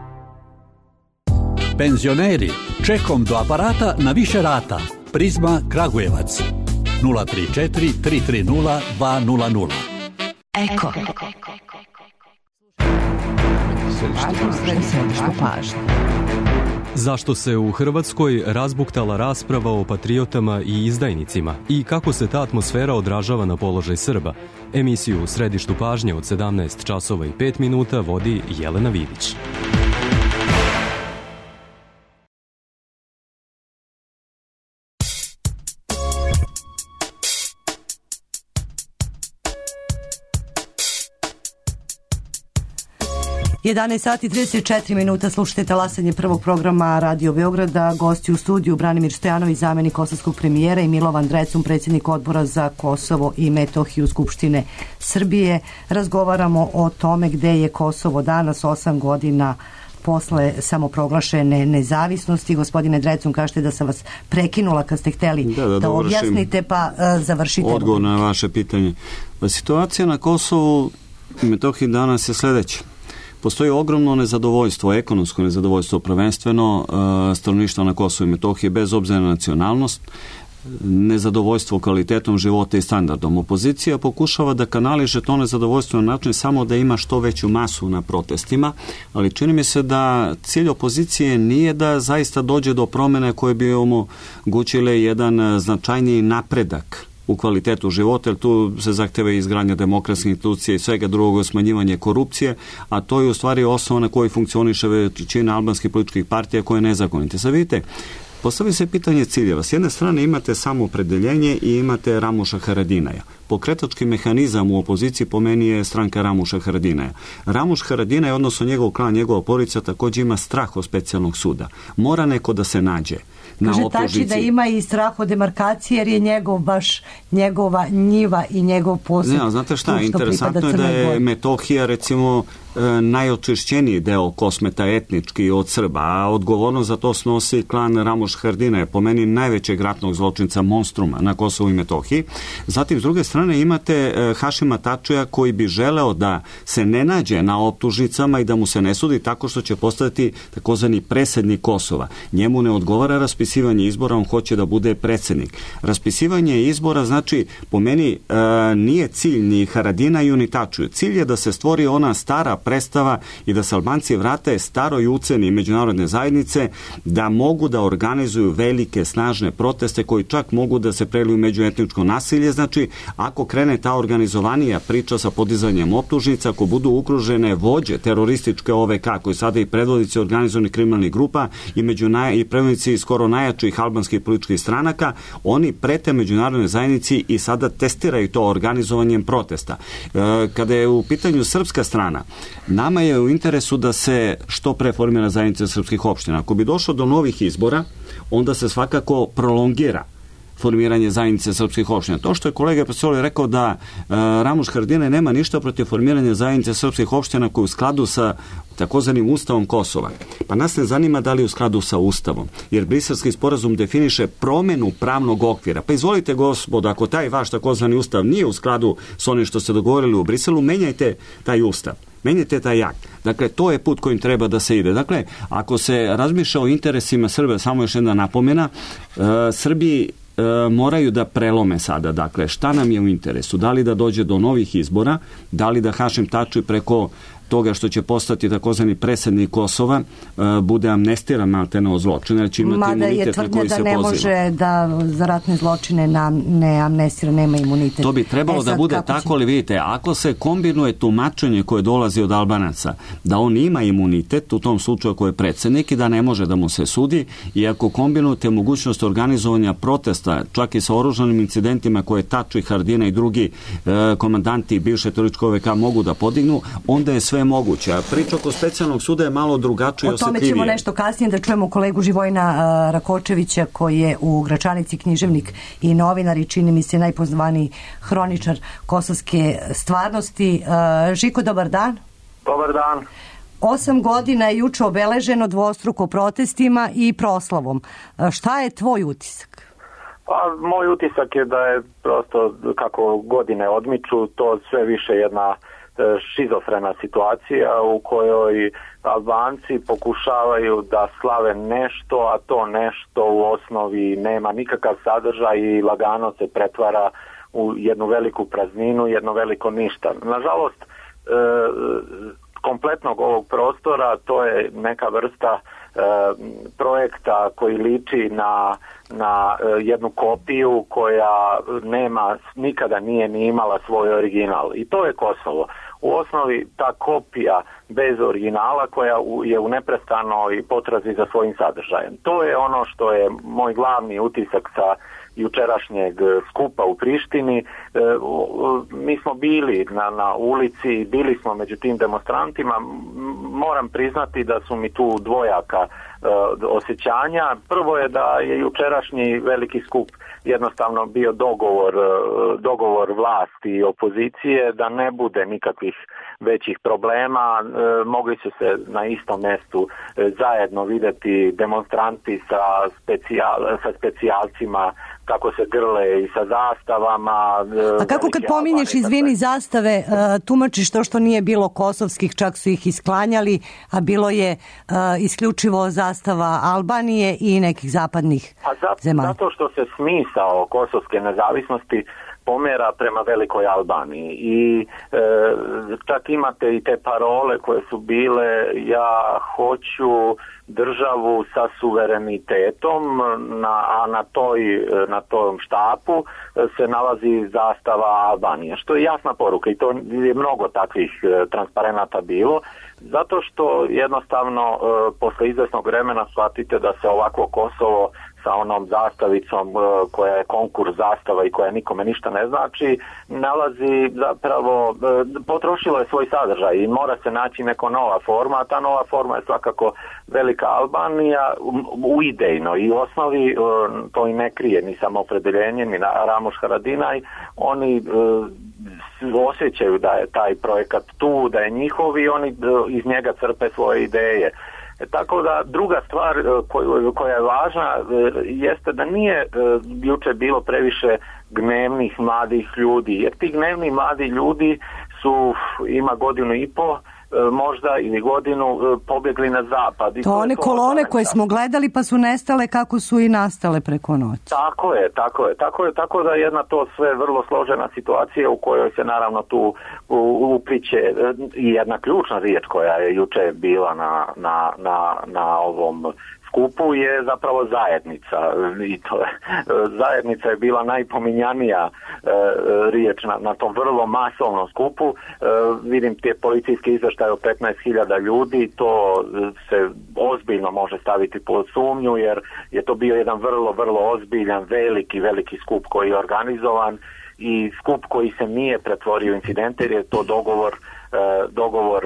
Penzioneri, čekom do aparata na više rata. Prizma Kragujevac. nula tri četiri tri tri nula dva nula nula. Eko. Središte pažnje. Zašto se u Hrvatskoj razbuktala rasprava o patriotama i izdajnicima i kako se ta atmosfera odražava na položaj Srba? Emisiju u Središtu pažnje od sedamnaest časova i pet minuta vodi Jelena Vidić. jedanaest sati i trideset četiri minuta, slušajte talasanje prvog programa Radio Beograda. Gosti u studiju Branimir Stojanović, zamenik kosovskog premijera, i Milovan Drecun, predsjednik odbora za Kosovo i Metohiju Skupštine Srbije. Razgovaramo o tome gde je Kosovo danas, osam godina posle samoproglašene nezavisnosti. Gospodine Drecun, kažete da sam vas prekinula kad ste hteli da, da, da objasnite, pa uh, završite. Odgovor na vaše pitanje. Situacija na Kosovu i Metohiji danas je sljedeća. Postoji ogromno nezadovoljstvo, ekonomsko nezadovoljstvo, prvenstveno uh, stanovništva na Kosovu i Metohiji, bez obzira na nacionalnost, nezadovoljstvo kvalitetom života i standardom. Opozicija pokušava da kanališe to nezadovoljstvo na način samo da ima što veću masu na protestima, ali čini mi se da cilj opozicije nije da zaista dođe do promjene koje bi omogućile jedan značajniji napredak u kvalitetu života, jer tu se zahteva izgradnja demokratske institucije i svega drugog, smanjivanje korupcije, a to je u stvari osnova na kojoj funkcioniše većina albanskih političkih partija koje je nezakonite. Sad vidite, postavi se pitanje ciljeva. S jedne strane imate samoopredeljenje i imate Ramuša Haradinaja. Pokretački mehanizam u opoziciji po meni je stranka Ramuša Haradinaja. Ramuš Haradinaj, odnosno njegov klan, njegova porodica, također ima strah od specijalnog suda. Mora neko da se nađe na Kaže optužnici. Tači da ima i strah od demarkacije, jer je njegov baš njegova njiva i njegov posjed. Ne, znate šta, interesantno je da je Metohija recimo najočišćeniji deo Kosmeta etnički od Srba, a odgovornost za to snosi klan Ramuš Haradinaja, po meni najvećeg ratnog zločinca monstruma na Kosovu i Metohiji. Zatim, s druge strane, imate Hašima Tačija koji bi želeo da se ne nađe na optužnicama i da mu se ne sudi tako što će postati takozvani predsjednik Kosova. Njemu ne odgovara raspisivanje izbora, on hoće da bude predsjednik. Raspisivanje izbora, znači, po meni e, nije cilj ni Haradinaju ni Tačiju. Cilj je da se stvori ona stara predstava i da se Albanci vrate staroj uceni međunarodne zajednice, da mogu da organizuju velike, snažne proteste koji čak mogu da se preliju međuetničko nasilje. Znači, ako krene ta organizovanija priča sa podizanjem optužnica, ako budu ukružene vođe terorističke O V K, koji sada i predvodnici organizovanih kriminalnih grupa i, među naj, i predvodnici skoro najjačih albanskih političkih stranaka, oni prete međunarodnoj zajednici i sada testiraju to organizovanjem protesta. E, kada je u pitanju srpska strana, nama je u interesu da se što pre formira zajednica srpskih opština. Ako bi došlo do novih izbora, onda se svakako prolongira formiranje zajednice srpskih opština. To što je kolega Pesoli rekao da e, Ramuš Haradinaj nema ništa protiv formiranja zajednice srpskih opština koji je u skladu sa takozvanim Ustavom Kosova. Pa nas ne zanima da li je u skladu sa Ustavom, jer Briselski sporazum definiše promenu pravnog okvira. Pa izvolite, gospodo, ako taj vaš takozvani Ustav nije u skladu s onim što ste dogovorili u Briselu, menjajte taj Ustav. Menjajte taj akt. Dakle, to je put kojim treba da se ide. Dakle, ako se razmišlja o interesima Srbije, samo još jedna napomena, e, Srbiji E, moraju da prelome sada, dakle, šta nam je u interesu, da li da dođe do novih izbora, da li da Hašim Tači preko toga što će postati takozvani predsjednik Kosova e, bude amnestiran maltene od zločine, jer će imati Mada imunitet na koji se poziva. Mada je tvrdnja da ne može da za ratne zločine nam ne amnestira, nema imunitet. To bi trebalo e, sad, da bude tako, će... ali vidite, ako se kombinuje tumačenje koje dolazi od Albanaca, da on ima imunitet, u tom slučaju ako je predsjednik i da ne može da mu se sudi, i ako kombinujete mogućnost organizovanja protesta, čak i sa oružanim incidentima koje Tači, Haradinaj i drugi e, komandanti bivše terorističke O V K mogu da podignu, onda je sve sve moguće. A priča oko specijalnog suda je malo drugačije i o tome osjetljivije. ćemo nešto kasnije da čujemo kolegu Živojina uh, Rakočevića koji je u Gračanici književnik i novinar i čini mi se najpoznatiji hroničar kosovske stvarnosti. Uh, Žiko, dobar dan. Dobar dan. Osam godina je juče obeleženo dvostruko protestima i proslavom. Uh, šta je tvoj utisak? Pa, moj utisak je da je prosto kako godine odmiču, to sve više jedna šizofrena situacija u kojoj Albanci pokušavaju da slave nešto, a to nešto u osnovi nema nikakav sadržaj i lagano se pretvara u jednu veliku prazninu, jedno veliko ništa. Nažalost, e, kompletnog ovog prostora to je neka vrsta e, projekta koji liči na, na e, jednu kopiju koja nema, nikada nije ni imala svoj original. I to je Kosovo. U osnovi ta kopija bez originala koja je u neprestanoj potrazi za svojim sadržajem. To je ono što je moj glavni utisak sa jučerašnjeg skupa u Prištini. E, mi smo bili na, na ulici, bili smo među tim demonstrantima. Moram priznati da su mi tu dvojaka e, osjećanja. Prvo je da je jučerašnji veliki skup jednostavno bio dogovor, dogovor vlasti i opozicije da ne bude nikakvih većih problema. E, mogli su se na istom mjestu e, zajedno vidjeti demonstranti sa, specijal, sa specijalcima kako se grle i sa zastavama. A kako kad pominješ, izvini, zastave, tumačiš to što nije bilo kosovskih, čak su ih isklanjali, a bilo je isključivo zastava Albanije i nekih zapadnih zato, zemalja? Zato što se smisao kosovske nezavisnosti pomera prema velikoj Albaniji i e, čak imate i te parole koje su bile ja hoću državu sa suverenitetom, na, a na, toj, na tom štapu se nalazi zastava Albanije, što je jasna poruka i to je mnogo takvih transparenata bilo, zato što jednostavno posle izvesnog vremena shvatite da se ovako Kosovo sa onom zastavicom koja je konkurs zastava i koja nikome ništa ne znači, nalazi zapravo, potrošilo je svoj sadržaj i mora se naći neka nova forma, a ta nova forma je svakako velika Albanija u idejno i u osnovi to i ne krije ni samoopredeljenje, ni Ramuš Haradinaj, oni osjećaju da je taj projekat tu, da je njihov i oni iz njega crpe svoje ideje. Tako da druga stvar koja je važna jeste da nije juče bilo previše gnevnih mladih ljudi, jer ti gnevni mladi ljudi su, ima godinu i po možda ili godinu pobjegli na zapad. I to, to one kolone koje smo gledali pa su nestale kako su i nastale preko noći. Tako je, tako je, tako je, tako da je jedna to sve vrlo složena situacija u kojoj se naravno tu upliće i jedna ključna riječ koja je juče bila na, na, na, na ovom skupu je zapravo zajednica i to je, zajednica je bila najpominjanija e, riječ na, na tom vrlo masovnom skupu. E, vidim te policijske izvještaje o petnaest hiljada ljudi, to se ozbiljno može staviti pod sumnju jer je to bio jedan vrlo, vrlo ozbiljan, veliki, veliki skup koji je organizovan i skup koji se nije pretvorio u incidente jer je to dogovor dogovor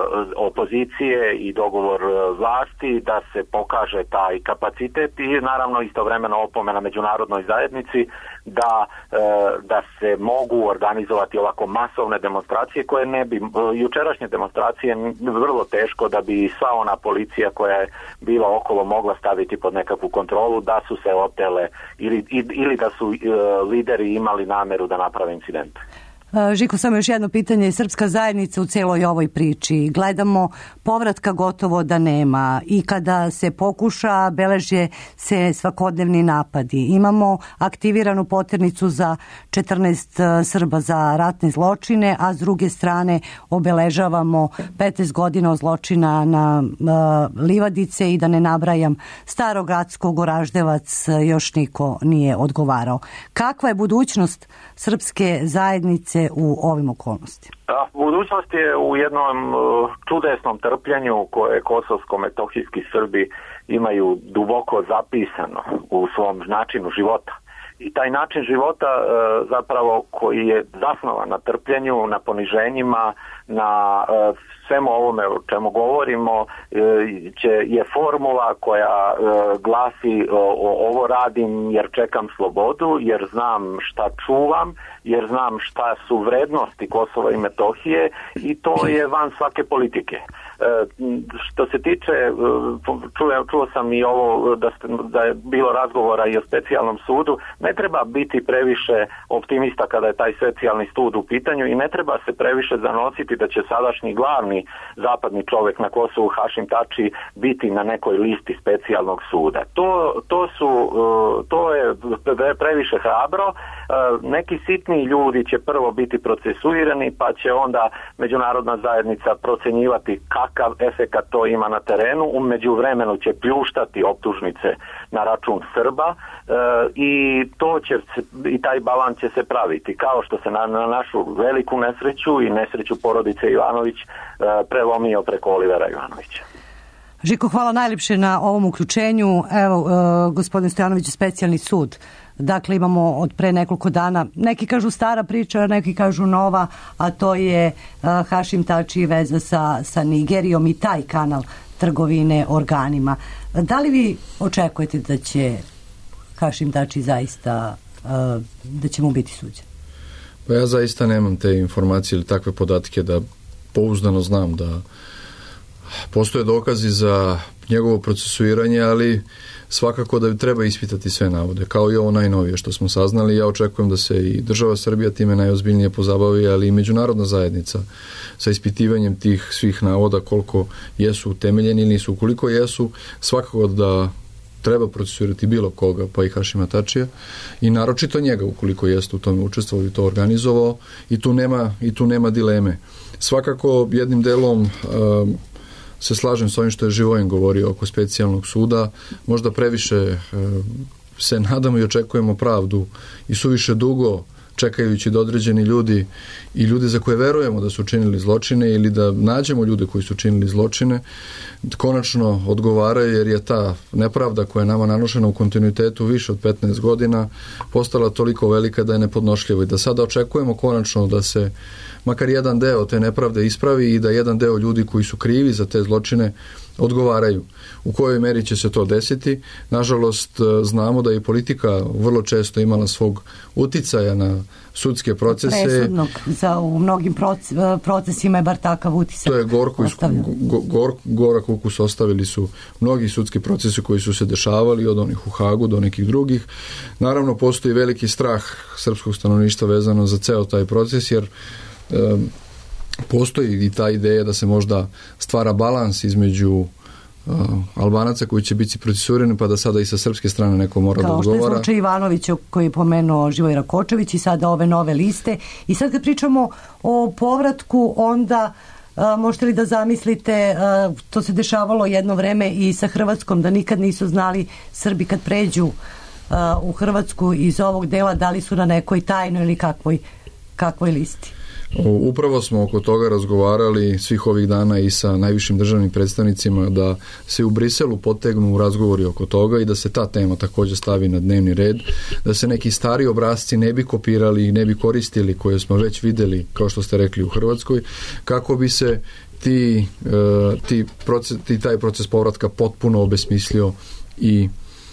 opozicije i dogovor vlasti da se pokaže taj kapacitet i naravno istovremeno opomena međunarodnoj zajednici da, da se mogu organizovati ovako masovne demonstracije koje ne bi, jučerašnje demonstracije vrlo teško da bi sva ona policija koja je bila okolo mogla staviti pod nekakvu kontrolu da su se otele ili, ili da su lideri imali nameru da naprave incident. Žiko, samo još jedno pitanje. Srpska zajednica u celoj ovoj priči. Gledamo povratka gotovo da nema i kada se pokuša beleže se svakodnevni napadi. Imamo aktiviranu poternicu za četrnaest Srba za ratne zločine, a s druge strane obeležavamo petnaest godina zločina na uh, Livadice i da ne nabrajam Starogradsko, Goraždevac, još niko nije odgovarao. Kakva je budućnost srpske zajednice u ovim okolnostima? Da, budućnost je u jednom uh, čudesnom trpljenju koje kosovsko-metohijski Srbi imaju duboko zapisano u svom načinu života. i taj način života e, zapravo koji je zasnovan na trpljenju, na poniženjima, na e, svemu ovome o čemu govorimo, e, će, je formula koja e, glasi o, ovo radim jer čekam slobodu, jer znam šta čuvam, jer znam šta su vrednosti Kosova i Metohije i to je van svake politike. E, što se tiče, čuo, čuo sam i ovo da, da je bilo razgovora i o specijalnom sudu, ne treba biti previše optimista kada je taj specijalni sud u pitanju i ne treba se previše zanositi da će sadašnji glavni zapadni čovjek na Kosovu Hašim Tači biti na nekoj listi specijalnog suda. To, to, su, to je previše hrabro. Neki sitni ljudi će prvo biti procesuirani, pa će onda međunarodna zajednica procenjivati kakav efekat to ima na terenu. U međuvremenu će pljuštati optužnice na račun Srba e, i to će se, i taj balans će se praviti, kao što se na, na našu veliku nesreću i nesreću porodice Ivanović e, prelomio preko Olivera Ivanovića. Žiko, hvala najljepše na ovom uključenju. Evo, e, gospodin Stojanović, specijalni sud. Dakle, imamo od pre nekoliko dana, neki kažu stara priča, neki kažu nova, a to je uh, Hašim Tači veza sa, sa Nigerijom i taj kanal trgovine organima. Da li vi očekujete da će Hašim Tači zaista, uh, da će mu biti suđen? Pa ja zaista nemam te informacije ili takve podatke da pouzdano znam da postoje dokazi za njegovo procesuiranje, ali svakako da treba ispitati sve navode, kao i ovo najnovije što smo saznali. Ja očekujem da se i država Srbija time najozbiljnije pozabavi, ali i međunarodna zajednica sa ispitivanjem tih svih navoda, koliko jesu utemeljeni ili nisu. Ukoliko jesu, svakako da treba procesuirati bilo koga, pa i Hašima Tačija, i naročito njega, ukoliko jeste u tome učestvovao i to organizovao, i tu nema, i tu nema dileme. Svakako, jednim delom um, se slažem s ovim što je Živojin govorio oko specijalnog suda. Možda previše e, se nadamo i očekujemo pravdu i suviše dugo čekajući da određeni ljudi i ljudi za koje verujemo da su činili zločine ili da nađemo ljude koji su činili zločine konačno odgovaraju, jer je ta nepravda koja je nama nanošena u kontinuitetu više od petnaest godina postala toliko velika da je nepodnošljivo i da sada očekujemo konačno da se makar jedan deo te nepravde ispravi i da jedan deo ljudi koji su krivi za te zločine odgovaraju. U kojoj meri će se to desiti? Nažalost, znamo da je politika vrlo često imala svog uticaja na sudske procese. Presudnog, za u mnogim procesima je bar takav utisak. To je gorko, gor, gorak ukus ostavili su mnogi sudski procesi koji su se dešavali, od onih u Hagu do nekih drugih. Naravno, postoji veliki strah srpskog stanovništva vezano za ceo taj proces, jer um, postoji i ta ideja da se možda stvara balans između uh, Albanaca koji će biti procesuirani, pa da sada i sa srpske strane neko mora da odgovara. Kao što je slučaj Ivanovića koji je pomenuo Živojra Kočević i sada ove nove liste. I sad kad pričamo o povratku, onda uh, možete li da zamislite, uh, to se dešavalo jedno vreme i sa Hrvatskom, da nikad nisu znali Srbi kad pređu uh, u Hrvatsku iz ovog dela, da li su na nekoj tajnoj ili kakvoj, kakvoj listi? Upravo smo oko toga razgovarali svih ovih dana i sa najvišim državnim predstavnicima da se u Briselu potegnu razgovori oko toga i da se ta tema također stavi na dnevni red, da se neki stari obrasci ne bi kopirali i ne bi koristili koje smo već videli, kao što ste rekli, u Hrvatskoj, kako bi se ti, ti, proces, ti taj proces povratka potpuno obesmislio i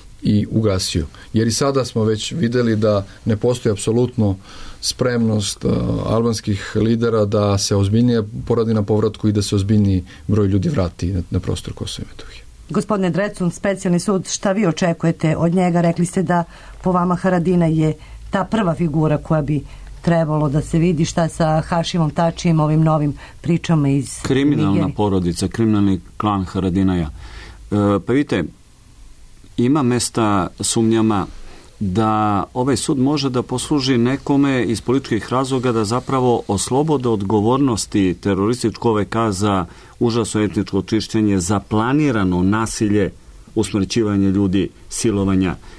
i ugasio. Jer i sada smo već videli da ne postoji apsolutno spremnost uh, albanskih lidera da se ozbiljnije poradi na povratku i da se ozbiljniji broj ljudi vrati na, na prostor Kosova i Metohije. Gospodine Drecun, specijalni sud, šta vi očekujete od njega? Rekli ste da po vama Haradinaj je ta prva figura koja bi trebalo da se vidi. Šta sa Hašimom Tačijem, ovim novim pričama iz kriminalna Nigerije? Porodica, kriminalni klan Haradinaja. E, pa vidite, ima mesta sumnjama da ovaj sud može da posluži nekome iz političkih razloga da zapravo oslobode odgovornosti terorističkog O V K za užasno etničko čišćenje, za planirano nasilje, usmrćivanje ljudi, silovanja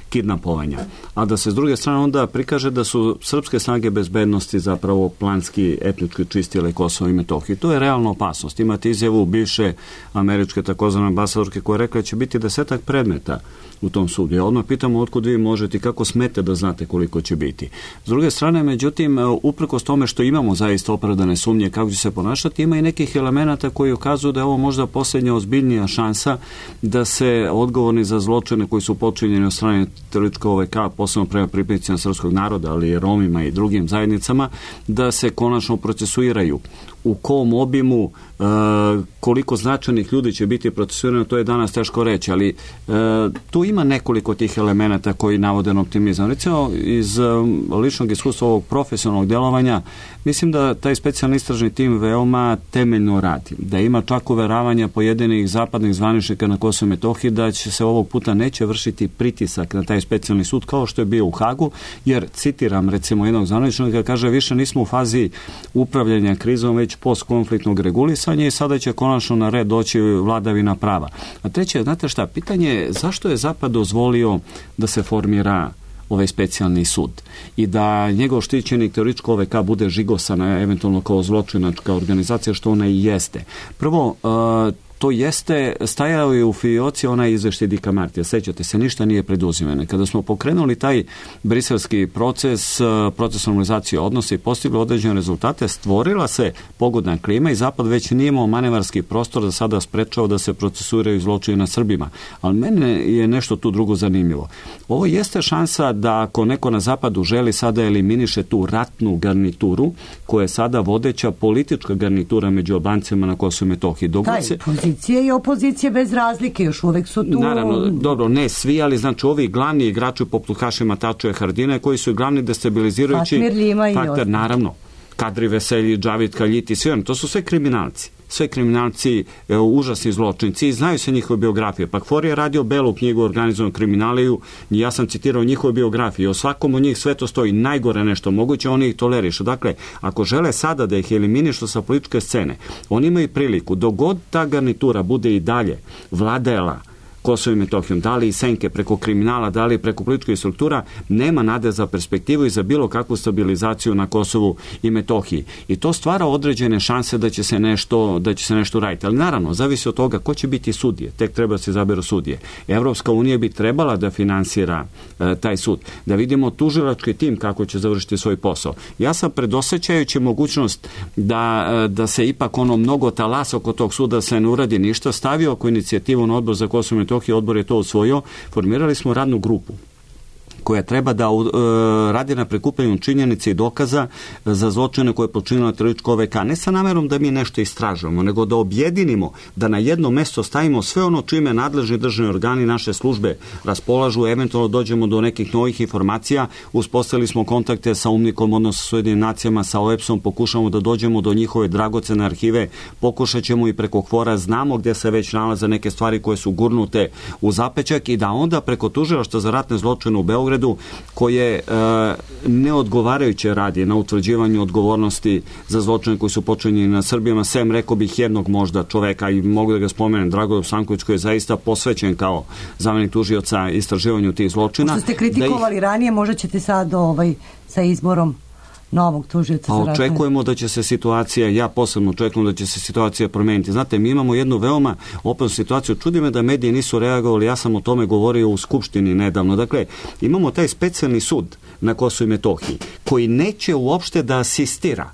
kidnapovanja. A da se s druge strane onda prikaže da su srpske snage bezbednosti zapravo planski, etnički čistile Kosovo i Metohiju. To je realna opasnost. Imate izjavu bivše američke takozvane ambasadorke koja je rekla da će biti desetak predmeta u tom sudu. Ja odmah pitamo otkud vi možete i kako smete da znate koliko će biti. S druge strane, međutim, uprkos tome što imamo zaista opravdane sumnje kako će se ponašati, ima i nekih elemenata koji ukazuju da je ovo možda posljednja ozbiljnija šansa da se odgovorni za zločine koji su počinjeni od strane terorističke O V K, posebno prema pripadnicima srpskog naroda, ali i Romima i drugim zajednicama, da se konačno procesuiraju. U kom obimu, e, koliko značajnih ljudi će biti procesuirano, to je danas teško reći, ali e, tu ima nekoliko tih elemenata koji navode na optimizam. Recimo, iz um, ličnog iskustva ovog profesionalnog djelovanja, mislim da taj specijalni istražni tim veoma temeljno radi. Da ima čak uveravanja pojedinih zapadnih zvaničnika na Kosovo i Metohiji da će se ovog puta neće vršiti pritisak na taj specijalni sud kao što je bio u Hagu, jer, citiram recimo jednog zvaničnika, kaže više nismo u fazi upravljanja krizom, već postkonfliktnog regulisanja i sada će konačno na red doći vladavina prava. A treće, znate šta, pitanje je zašto je Zapad dozvolio da se formira ovaj specijalni sud i da njegov štićenik terorističko O V K bude žigosana eventualno kao zločinačka organizacija, što ona i jeste. Prvo, uh, to jeste, stajao je u fioci onaj izveštaj Dika Martija, sećate se, ništa nije preduzimeno. Kada smo pokrenuli taj briselski proces, proces normalizacije odnosa i postigli određene rezultate, stvorila se pogodna klima i Zapad već nije imao manevarski prostor da sada sprečao da se procesuiraju zločini na Srbima. Ali mene je nešto tu drugo zanimljivo. Ovo jeste šansa da ako neko na Zapadu želi sada eliminiše tu ratnu garnituru, koja je sada vodeća politička garnitura među Albancima na Kosovu i Metohiji. Dogod se pozicije i opozicije bez razlike, još uvek su tu. Naravno, dobro, ne svi, ali znači ovi glavni igrači poput Hašima Tačija i Haradine, koji su glavni destabilizirajući faktor, naravno, Kadri Veselji, Džavid Kaljiti, svi, to su sve kriminalci. Sve kriminalci, e, užasni zločinci i znaju se njihove biografije. Pa Kfor je radio belu knjigu organizovanog kriminaliju i ja sam citirao njihove biografije. O svakom od njih sve to stoji najgore nešto moguće, oni ih tolerišu. Dakle, ako žele sada da ih eliminišu sa političke scene, oni imaju priliku, dok god ta garnitura bude i dalje vladela Kosovo i Metohijom, da li i senke preko kriminala, da li preko političkih struktura, nema nade za perspektivu i za bilo kakvu stabilizaciju na Kosovu i Metohiji. I to stvara određene šanse da će se nešto, da će se nešto raditi. Ali naravno, zavisi od toga ko će biti sudije. Tek treba da se izaberu sudije. Evropska unija bi trebala da finansira e, taj sud. Da vidimo tužilački tim kako će završiti svoj posao. Ja sam predosećajući mogućnost da, e, da se ipak ono mnogo talasa oko tog suda se ne uradi ništa, stavio oko inicijativu na odbor za Kosovo i Metohiju, odbor je to usvojio, formirali smo radnu grupu koja treba da uh, radi na prikupljanju činjenica i dokaza za zločine koje je počinila terorističko O V K. Ne sa namerom da mi nešto istražujemo, nego da objedinimo, da na jedno mesto stavimo sve ono čime nadležni državni organi naše službe raspolažu, eventualno dođemo do nekih novih informacija, uspostavili smo kontakte sa UMNIK-om, odnosno sa Ujedinim nacijama, sa O E P S-om, pokušamo da dođemo do njihove dragocene arhive, pokušat ćemo i preko Kvora, znamo gdje se već nalaze neke stvari koje su gurnute u zapećak i da onda preko tužilaštva za ratne zločine u Beogradu, koje e, neodgovarajuće radi na utvrđivanju odgovornosti za zločine koji su počinjeni na Srbijama, sem rekao bih jednog možda čoveka i mogu da ga spomenem, Dragoljub Stanković, koji je zaista posvećen kao zamenik tužioca istraživanju tih zločina. Što ste kritikovali ih... ranije, možda ćete sad ovaj, sa izborom novog tužioca za ratne. A očekujemo da će se situacija, ja posebno očekujem da će se situacija promeniti. Znate, mi imamo jednu veoma opasnu situaciju. Čudi me da mediji nisu reagovali, ja sam o tome govorio u Skupštini nedavno. Dakle, imamo taj specijalni sud na Kosovu i Metohiji, koji neće uopšte da asistira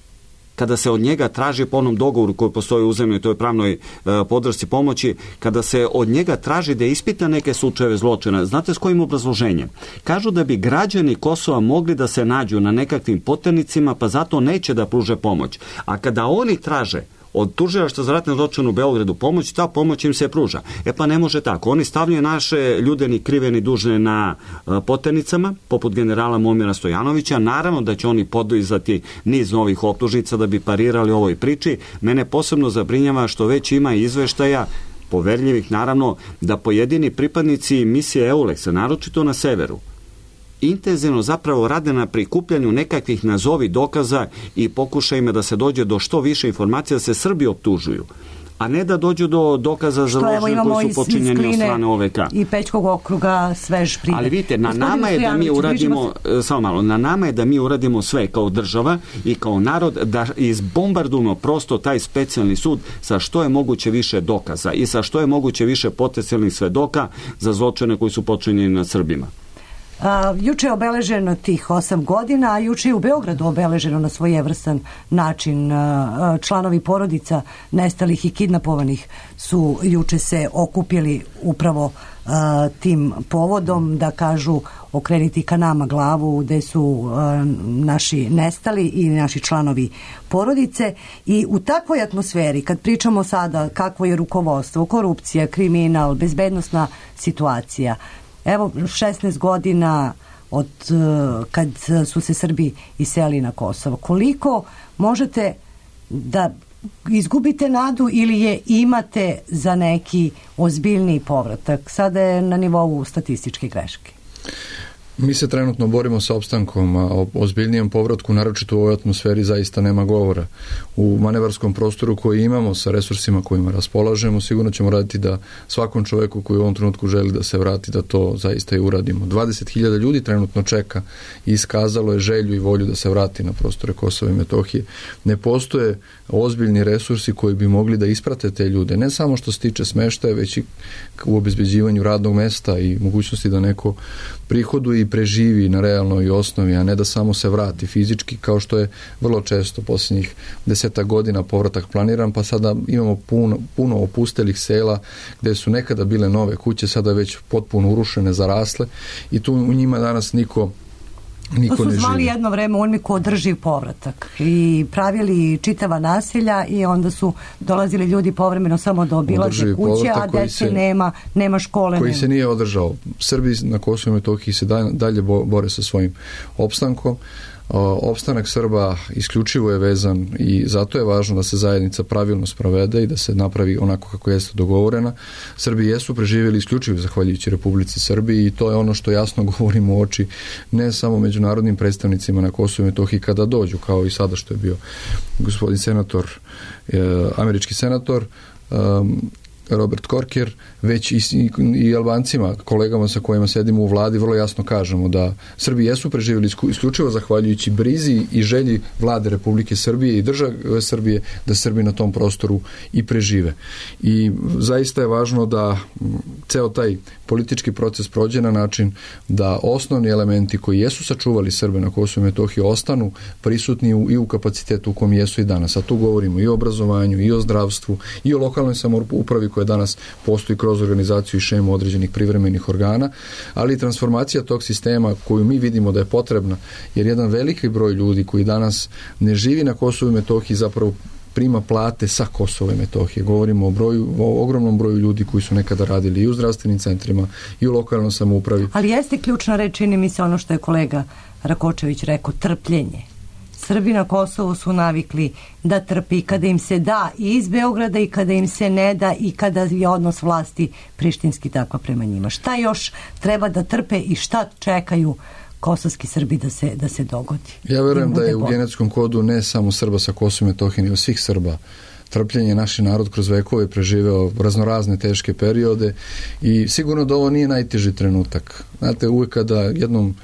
kada se od njega traži po onom dogovoru koji postoji u zemlji, to je pravnoj e, podršci pomoći, kada se od njega traži da ispita neke slučajeve zločina. Znate s kojim obrazloženjem? Kažu da bi građani Kosova mogli da se nađu na nekakvim poternicima, pa zato neće da pruže pomoć. A kada oni traže od tužilaštva za ratne zločine u Beogradu pomoć, ta pomoć im se pruža. E pa ne može tako. Oni stavljaju naše ljude ni krive ni dužne na uh, poternicama, poput generala Momira Stojanovića. Naravno da će oni podizati niz novih optužnica da bi parirali ovoj priči. Mene posebno zabrinjava što već ima izveštaja, poverljivih naravno, da pojedini pripadnici misije EULEX-a, naročito na severu, intenzivno zapravo rade na prikupljanju nekakvih nazovi dokaza i pokušajima da se dođe do što više informacija da se Srbi optužuju. a ne da dođu do dokaza za lože koji su počinjeni od strane O V K. I Pećkog okruga svež primjer. Ali vidite, na nama je da mi uradimo, samo malo, na nama je da mi uradimo sve kao država i kao narod, da izbombardujemo prosto taj specijalni sud sa što je moguće više dokaza i sa što je moguće više potencijalnih svedoka za zločine koji su počinjeni nad Srbima. A, juče je obeleženo tih osam godina, a juče je u Beogradu obeleženo na svojevrstan način. A, članovi porodica nestalih i kidnapovanih su juče se okupili upravo a, tim povodom, da kažu okreniti ka nama glavu, gde su a, naši nestali i naši članovi porodice. I u takvoj atmosferi, kad pričamo sada kakvo je rukovodstvo, korupcija, kriminal, bezbednosna situacija, evo šesnaest godina od kad su se Srbi iselili na Kosovo. Koliko možete da izgubite nadu ili je imate za neki ozbiljniji povratak? Sada je na nivou statističke greške. Mi se trenutno borimo sa opstankom, a o ozbiljnijem povratku, naročito u ovoj atmosferi, zaista nema govora. U manevarskom prostoru koji imamo, sa resursima kojima raspolažemo, sigurno ćemo raditi da svakom čoveku koji u ovom trenutku želi da se vrati, da to zaista i uradimo. dvadeset hiljada ljudi trenutno čeka i iskazalo je želju i volju da se vrati na prostore Kosova i Metohije. Ne postoje ozbiljni resursi koji bi mogli da isprate te ljude, ne samo što se tiče smeštaja, već i u obezbeđivanju radnog mesta i mogućnosti da neko prihoduje i preživi na realnoj osnovi, a ne da samo se vrati fizički, kao što je vrlo često posljednjih deseta godina povratak planiran, pa sada imamo puno, puno opustelih sela gde su nekada bile nove kuće, sada već potpuno urušene, zarasle i tu u njima danas niko Niko to su ne zvali živi. jedno vreme UNMIK održiv povratak i pravili čitava naselja i onda su dolazili ljudi povremeno samo da obilaze kuće, a dece se, nema, nema škole. Koji nema. se nije održao. Srbi na Kosovu i Metohiji se dalje bore sa svojim opstankom. Opstanak Srba isključivo je vezan i zato je važno da se zajednica pravilno sprovede i da se napravi onako kako jeste dogovorena. Srbi jesu preživjeli isključivo zahvaljujući Republici Srbiji i to je ono što jasno govorimo u oči ne samo međunarodnim predstavnicima na Kosovu i Metohiji kada dođu, kao i sada što je bio gospodin senator, eh, američki senator, um, Robert Korker, već i, i Albancima, kolegama sa kojima sedimo u vladi, vrlo jasno kažemo da Srbi jesu preživjeli isključivo zahvaljujući brizi i želji vlade Republike Srbije i države Srbije da Srbi na tom prostoru i prežive. I zaista je važno da ceo taj politički proces prođe na način da osnovni elementi koji jesu sačuvali Srbe na Kosovu i Metohiji ostanu prisutni u, i u kapacitetu u kom jesu i danas. A tu govorimo i o obrazovanju, i o zdravstvu, i o lokalnoj samoupravi koja danas postoji kroz organizaciju i šemu određenih privremenih organa, ali i transformacija tog sistema koju mi vidimo da je potrebna, jer jedan veliki broj ljudi koji danas ne živi na Kosovu i Metohiji zapravo prima plate sa Kosova i Metohije. Govorimo o broju, o ogromnom broju ljudi koji su nekada radili i u zdravstvenim centrima i u lokalnoj samoupravi. Ali jeste ključna reč, čini mi se ono što je kolega Rakočević rekao, trpljenje. Srbi na Kosovu su navikli da trpi kada im se da i iz Beograda i kada im se ne da i kada je odnos vlasti prištinski takva prema njima. Šta još treba da trpe i šta čekaju kosovski Srbi da se, da se dogodi? Ja verujem da je u genetskom kodu ne samo Srba sa Kosova i Metohije, nego svih Srba. Trpljenje naš narod kroz vekove preživeo raznorazne teške periode i sigurno da ovo nije najteži trenutak. Znate, uvek kada jednom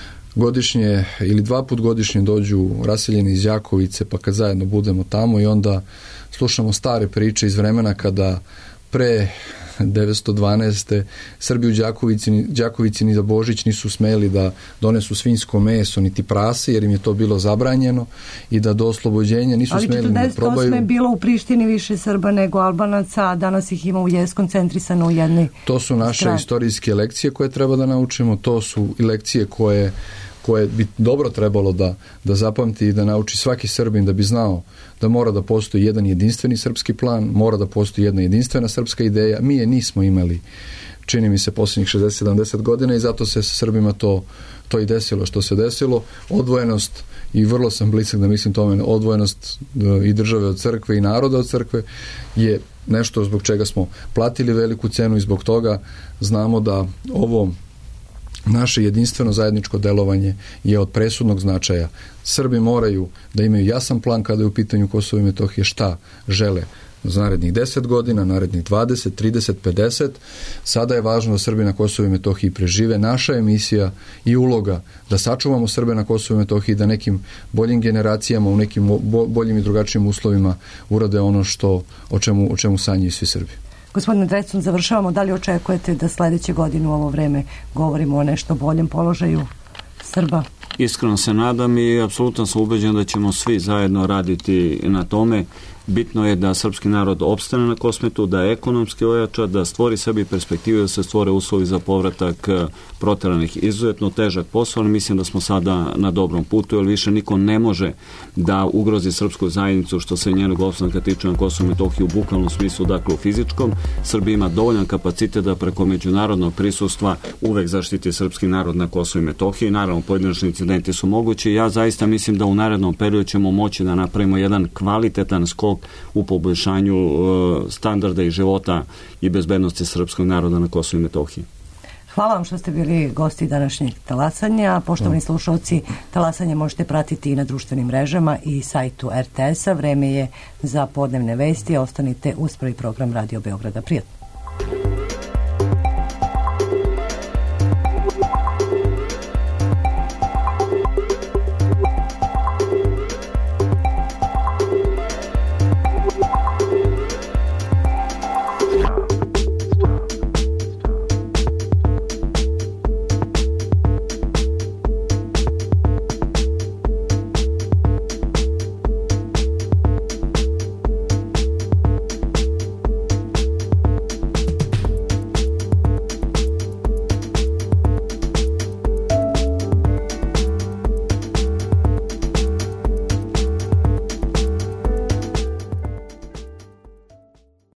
godišnje ili dva put godišnje dođu raseljeni iz Đakovice, pa kad zajedno budemo tamo i onda slušamo stare priče iz vremena kada pre devetsto dvanaeste Srbi u Đakovici, Đakovici ni za Božić nisu smeli da donesu svinjsko meso niti prase jer im je to bilo zabranjeno i da do oslobođenja nisu ali smeli da probaju. Ali četrdeset osme je bilo u Prištini više Srba nego Albanaca, a danas ih ima u Jes koncentrisano u jednoj. To su naše strani. Istorijske lekcije koje treba da naučimo, to su i lekcije koje koje bi dobro trebalo da, da zapamti i da nauči svaki Srbin da bi znao da mora da postoji jedan jedinstveni srpski plan, mora da postoji jedna jedinstvena srpska ideja. Mi je nismo imali, čini mi se, posljednjih šezdeset sedamdeset godina i zato se sa Srbima to, to i desilo što se desilo. Odvojenost, i vrlo sam blizak da mislim tome, odvojenost i države od crkve i naroda od crkve je nešto zbog čega smo platili veliku cenu i zbog toga znamo da ovo naše jedinstveno zajedničko delovanje je od presudnog značaja. Srbi moraju da imaju jasan plan kada je u pitanju Kosovo i Metohije šta žele za narednih deset godina, narednih dvadeset, trideset, pedeset. Sada je važno da Srbi na Kosovu i Metohiji prežive. Naša je misija i uloga da sačuvamo Srbe na Kosovu i Metohiji, da nekim boljim generacijama, u nekim boljim i drugačijim uslovima urade ono što, o čemu, o čemu sanjaju svi Srbi. Gospodine Drecun, završavamo. Da li očekujete da sledeće godine u ovo vreme govorimo o nešto boljem položaju Srba? Iskreno se nadam i apsolutno sam ubeđen da ćemo svi zajedno raditi na tome. Bitno je da srpski narod opstane na Kosmetu, da ekonomski ojača, da stvori sebi perspektivu, da se stvore uslovi za povratak proteranih. Izuzetno težak posao, ali mislim da smo sada na dobrom putu, jer više niko ne može da ugrozi srpsku zajednicu što se njenog opstanka tiče na Kosovu i Metohiji u bukvalnom smislu, dakle u fizičkom. Srbija ima dovoljan kapacitet da preko međunarodnog prisustva uvek zaštiti srpski narod na Kosovu i Metohiji. Naravno, pojedinačni incidenti su mogući. Ja zaista mislim da u narednom periodu ćemo moći da napravimo jedan kvalitetan skok u poboljšanju standarda i života i bezbednosti srpskog naroda na Kosovu i Metohiji. Hvala vam što ste bili gosti današnjeg talasanja. Poštovani slušalci, talasanje možete pratiti i na društvenim mrežama i sajtu er te es a. Vreme je za podnevne vesti. Ostanite uz prvi program Radio Beograda. Prijatno.